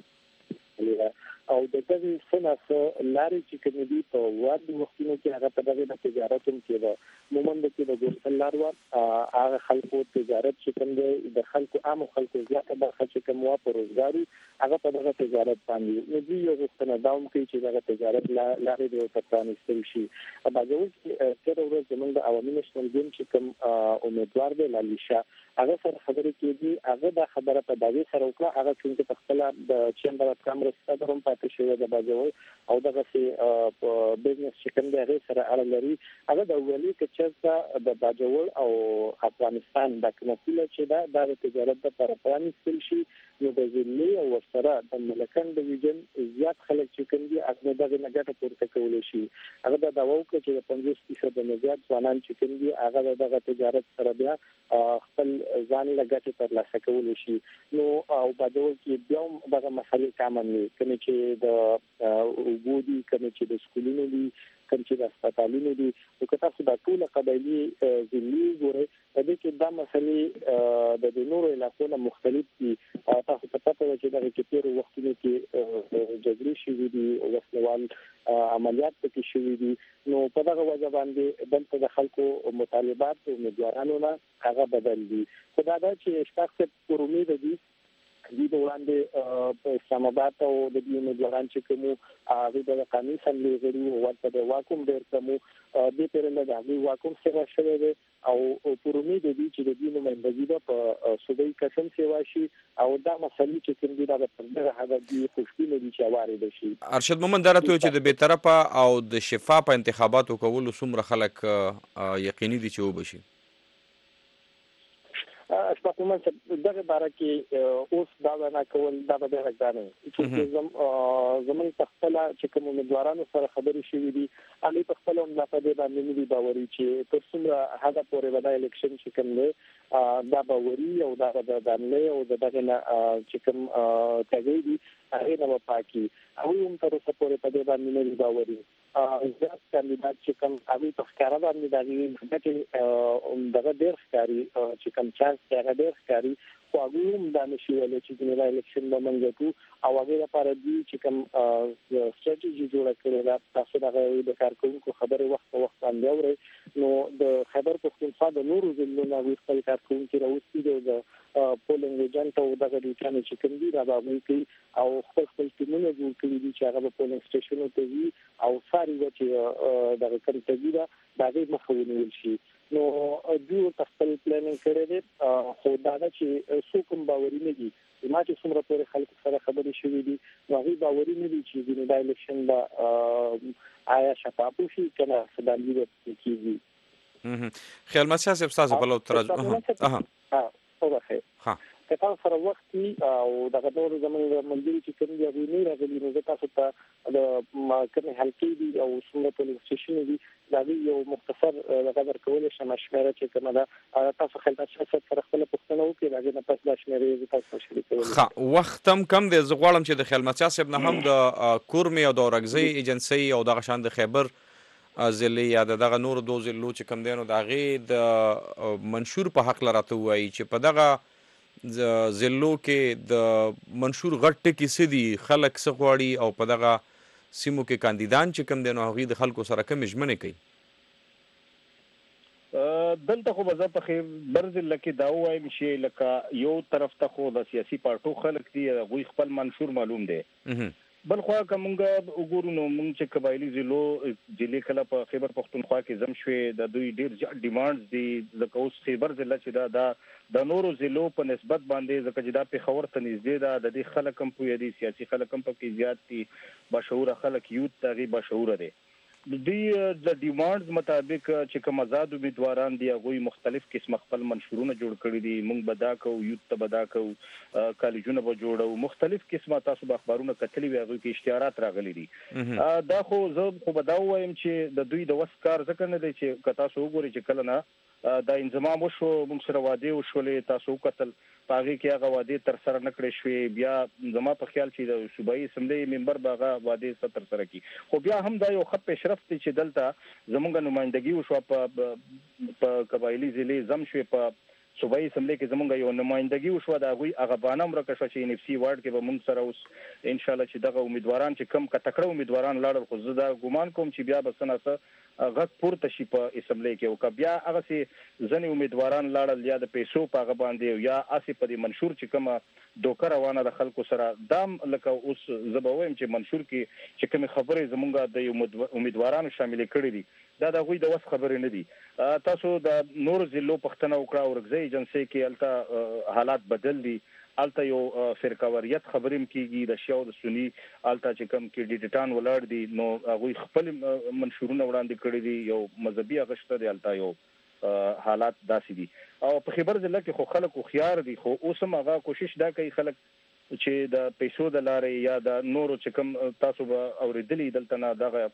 ټوله او د دغه سناسه لارې چې کوم دي په وړاندې وختونو کې هغه په دغه د تجارت هم کېده مومند کې د ګورسل لار و هغه خلکو تجارت چې کوم دی د خلکو عام خلکو زیاته برخه چې کوم وا په روزګاري هغه په دغه تجارت باندې نو دوی یو غوښتنه دا هم کوي چې دغه تجارت لارې د پرانیستل شي. باجوړ چې تر ورځې زموږ د عوامي نشنل ګیم چې کوم امیدوار دی لالیشا هغه سره خبرې کېږي هغه دا خبره په دغه سره وکړه هغه چې په خپل د چیمبر اف کامرس سره هم پاتې شوی د باجوړ او دغه سي بزنس چې کوم دی هغه سره اړه لري هغه د ویلي چې د باجوړ او افغانستان د کنټرول چې دا د تجارت لپاره پرانیستل شي نو د ځلې او سره د ملکن ډیویژن زیات خلک چې کوم دي هغه دغه نګټه پورته کول شي هغه دا داوا وکړي چې د پنځوس فیصد نه زیات ځوانان چې کوم دي هغه دغه تجارت سره بیا خپل ځان لګټه ترلاسه کول شي نو او باجوړ کې بیا دغه مسلې کامن دي کوم چې د وګودي کوم چې د سکولونو دي کوم چې د هسپتالونو دي او که تاسو د ټول قبایلي ضلعي ګورئ د دې کې دا مسلې د نورو علاقو نه مختلف دي تاسو ته پته ده چې دغه کې تېرو وختونو کې جګړې شوي دي او وسلوال عملیات پکې شوي دي نو په دغه وجه باندې دلته د خلکو مطالبات او امیدوارانو نه هغه بدل دي خو دا ده چې شخص پر امید دي د وړاندې په اسلام آباد او د دې امیدواران چې کوم هغه د قانوني سملي غړي او ورته د واکوم ډېر کوم د پیرنه د هغه واکوم سره شوی دی او پر امید دي چې د دې نمائندګي په صوبایي قسم سیوا شي او دا مسلې چې کوم دي دا په دغه هغه دي خوشبینه دي چې وارد شي. ارشد مومند درته چې د بیطرفه او د شفاف انتخاباتو کول څومره خلک یقیني دي چې وبشي اشفاق مومند دغه باره کې اوس دا نه کول دا به راځي چې زم زمون تخپل چې کوم امیدوارانو سره خبرې شوې دي علي په خپل هم په دې باندې نه دي باوري چې تر څومره هغه پورې ودا الیکشن چې کوم دی دا باوري او دا د دانلې او دغه نه چې کوم تګي دي هغه نه پاکي او هم تر اوسه پورې په دې باندې نه دي باوري ځکه کاندیدات چې کوم هغه په ښکارا باندې دغه دغه ډېر ښکاری چې کوم چانس هغه ډېر ښکاری خو هغه هم دا نشي ویل چې د الیکشن به منځو او هغه لپاره دي چې کوم ستراتیژي جوړه کړې ده تاسو دغه د کارکونکو خبره وخت په وخت باندې اورئ نو د خبر پښتونخوا د نورو ضلعونو نه خپل کارکونکو راوستي دي د پولینګ ایجنټ او دغه د چانه چې کوم دي راغلي کوي او خپل خپل ټیمونه جوړ کړي دي چې هغه په پولینګ سټیشنونو ته وي او ساري چې دغه کوم تګي دا دغه مخاوني شي نو دوی خپل پلانینګ کړی دی خو دا چې څوک باوري نه دي ما چې څومره پورې خلکو سره خبرې شوې دي هغه باوري نه دي چې د الیکشن دا آیا شفاف شي کنه سدالي کیږي. خیال مسیح صاحب تاسو په لور ترجمه ها ها اوه ها که تاسو سره وخت او دغه نور زموږ ملګري چې کوم دی هغه نه راغلي نو تاسو ته د کوم حلقې دي او څومره پولیس سټیشن دي دا یو مختصر غږ کول شي مشوره چې کومه ده تاسو خلک چې سره خپل پوښتنه وکړي دا نه پس د شمیرې تاسو شریکول ښه وخت هم کم دی زه غواړم چې د خیال مسیح صاحب نه هم د کورمي او د اورګزي ایجنسی او دغه شان د خیبر ضلع یا دغه نور دوه ضلعو چې کوم دی نو د هغې د منشور په حق راته ووایي چې په دغه ضلعو کې د منشور غټ ټکي څه دي خلک څه غواړي او په دغه سیمو کې کاندیدان چې کوم دی نو هغوی د خلکو سره کومې ژمنې کوي دلته خو به زه په خیبر ضلع کې دا ووایم چې لکه یو طرف ته خو د سیاسي پارټو خلک دي هغوی خپل منشور معلوم دی بل خو که مونږ وګورو نو مونږ چې قبایلي ضلعو ضلع کله په خیبر پښتونخوا کې زم شوې د دوی ډېر زیات ډیمانډز دي ځکه اوس خیبر ضلع چې دا دا د نورو ضلعو په نسبت باندې ځکه چې دا پېښور ته نږدې ده د دې خلک هم پوهه دي سیاسي خلک هم پکې زیات دي باشعوره خلک یوت د هغې باشعوره دی د دې د ډیمانډز مطابق چې کوم آزاد امیدواران دي هغه مختلف قسم خپل منشورونه جوړ کړي دي. موږ بدا کو یوت ته بدا کو کالجونه به جوړو مختلف قسمه تاسو به خبرونه کتلي وي هغه کې اشتهارات راغلي دي. دا خو زه خو بدا وایم چې د دوی د وس کار ځکه نه دی چې تاسو وګورئ چې کله نه دا انضمام وشو موږ سره واده وشولې تاسو قتل پاغي کې هغه واده تر سره نکړې شوې بیا زما په خیال چې د صوبایي اسمبلی ممبر باغه واده تر سره کی خو بیا هم دا یو خط پیشرفت چې دلته زمونږ نمائندګي وشو په په قبایلی ضلع زم شوې په صوبایي اسمبلی کې زمونږ یو نمائندګي وشو دا غوي هغه بانم راکښه چې ان اف سی وارد کې به موږ سره اوس ان شاء الله چې دغه امیدواران چې کم کټکړه امیدواران لاړل خو زه دا ګومان کوم چې بیا به سناسه غږ پورته شي په اسمبلی کې او که بیا هغه سي ځنې امیدواران لاړل یا د پیسو په هغه باندې یا اسی په دې منشور چې کومه دوکه روانه د خلکو سره دام لکه اوس زه به وایم چې منشور کې چې کومې خبرې زمونږ د امیدوارانو شامل کړي دي دا د هغوی د وس خبرې نه دي. تاسو د نور ضلعو پوښتنه وکړه اورګزۍ ایجنسۍ کې هلته حالات بدل دي الته یو فرقاوریت خبرې کیږي د شیعو د سنی الته چې کوم کې ډیټان ولاړ دي نو هغوی خپل منشورونه وړاندې کړي دي یو مذهبي اغشته دی الته یو حالات داسې دي او په خبر ضلع کې خو خلک خيار دي خو اوس هم هغه کوشش دا کوي خلک چې د پیسو د لارې یا د نورو چې کوم تاسو به اوریدلی دلته نه دغه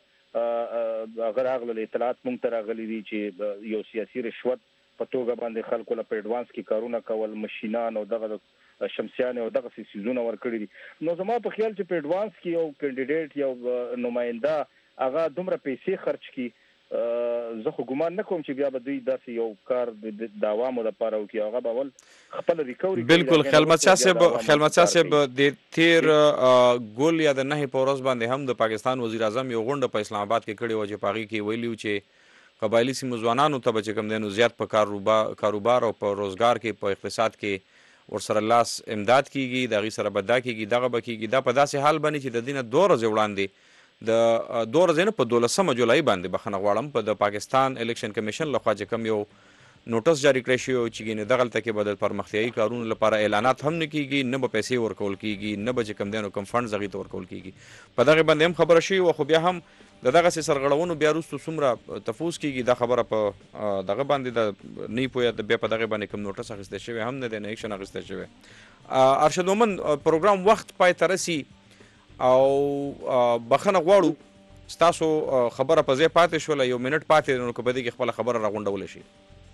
هغه راغلي اطلاعات مونږ ته راغلي دي چې یو سیاسي رشوت په توګه باندې خلکو له اډوانس کې کارونه کول ماشينان او دغه شمسيان او دغه سيزونه ورکړي دي نو زما په خیال چې په اډوانس کې یو کینډیډیټ یو نماینده هغه دومره پیسې خرج کړي زه خو ګمان نه کوم چې بیا به دوی داسې یو کار د عوامو لپاره وکړي هغه به اول خپل ریکوري بالکل خیلمت شاه صاحب خیلمت شاه صاحب د تیر ګول یا د نه په ورځ باندې هم د پاکستان وزیر اعظم یو غونډه په اسلام آباد کې کړې و چې پاغي کې ویلیو چې قبایلی سیمو ځوانانو ته چې کوم دینو زیات په کاروبار او په روزګار کې په اقتصاد کې ورسره لاس امداد کیږي دغه سره بدا کیږي دغه بکیږي دا په داسې حال باندې چې د دینه دوه ورځې وړاندې د دوه ورځې نه په دولسمه جولای باندې بخښنه غواړم په د پاکستان الیکشن کمیشن لخوا چې کوم یو نوټس جاری کړی شو چې ګینه دغلته کې بدل پرمختیايي کارونو لپاره اعلانات هم نه کیږي نه به پیسې ورکول کیږي نه به کوم دینو کم فند زغی ته ورکول کیږي په دغه باندې هم خبره شي او خو بیا هم دغه سرغړونو بیا وروسته څومره تفوس کیږي دا خبره په دغه باندې د نه پوهه د بیا په دغه باندې کوم نوټس اخیسته شوی هم نه د اکشن اخیسته شوی. ارشد مومن پروګرام وخت پای ته رسي او بخنه غواړو ستاسو خبره په ځای پاتې شول یو منټ پاتې نو کو بده کې خپل خبره راغونډول شي.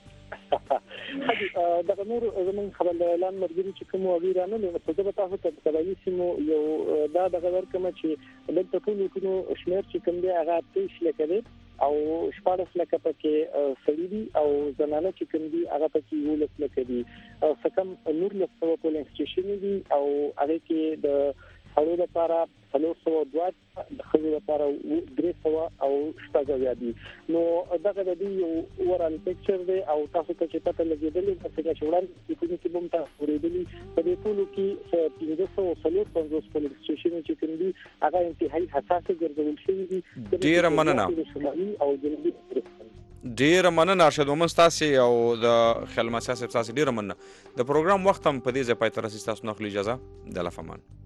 دغه نور زمون خبر اعلان مرګري چې کوم ویرانه نه په دغه تاسو ته قبایلی سیمو یو دا دغه ورکم چې دلته ټول کوم شمیر چې کوم دی هغه تیش لکه او شپږ لکه پکې سړي او زنانه چې کوم دی هغه پکې ولس لکه دي او سکم نور له په پولینګ سټیشن دي او هغه کې د خلکو لپاره څلور سوه دوه د خلکو لپاره درې سوه او شپږ اویا دي نو دغه د دې یو اورال پکچر دی او تاسو ته چې پته لګېدلې چې چې وړاندې کومې چې بوم تاسو ورېدلې په دې ټولو کې پنځه سوه څلور پنځوس پولیس سټیشن چې کوم دي هغه انتهایی حساس ګرځول شوي دي. ډېره مننه او جنوبي ډیره مننه ارشد مومن ستاسو او د خیلمت شاه صاحب ستاسو ډیره مننه د پروګرام وخت هم په دې ځای پای ته رسیدل تاسو نو اجازه د لفمان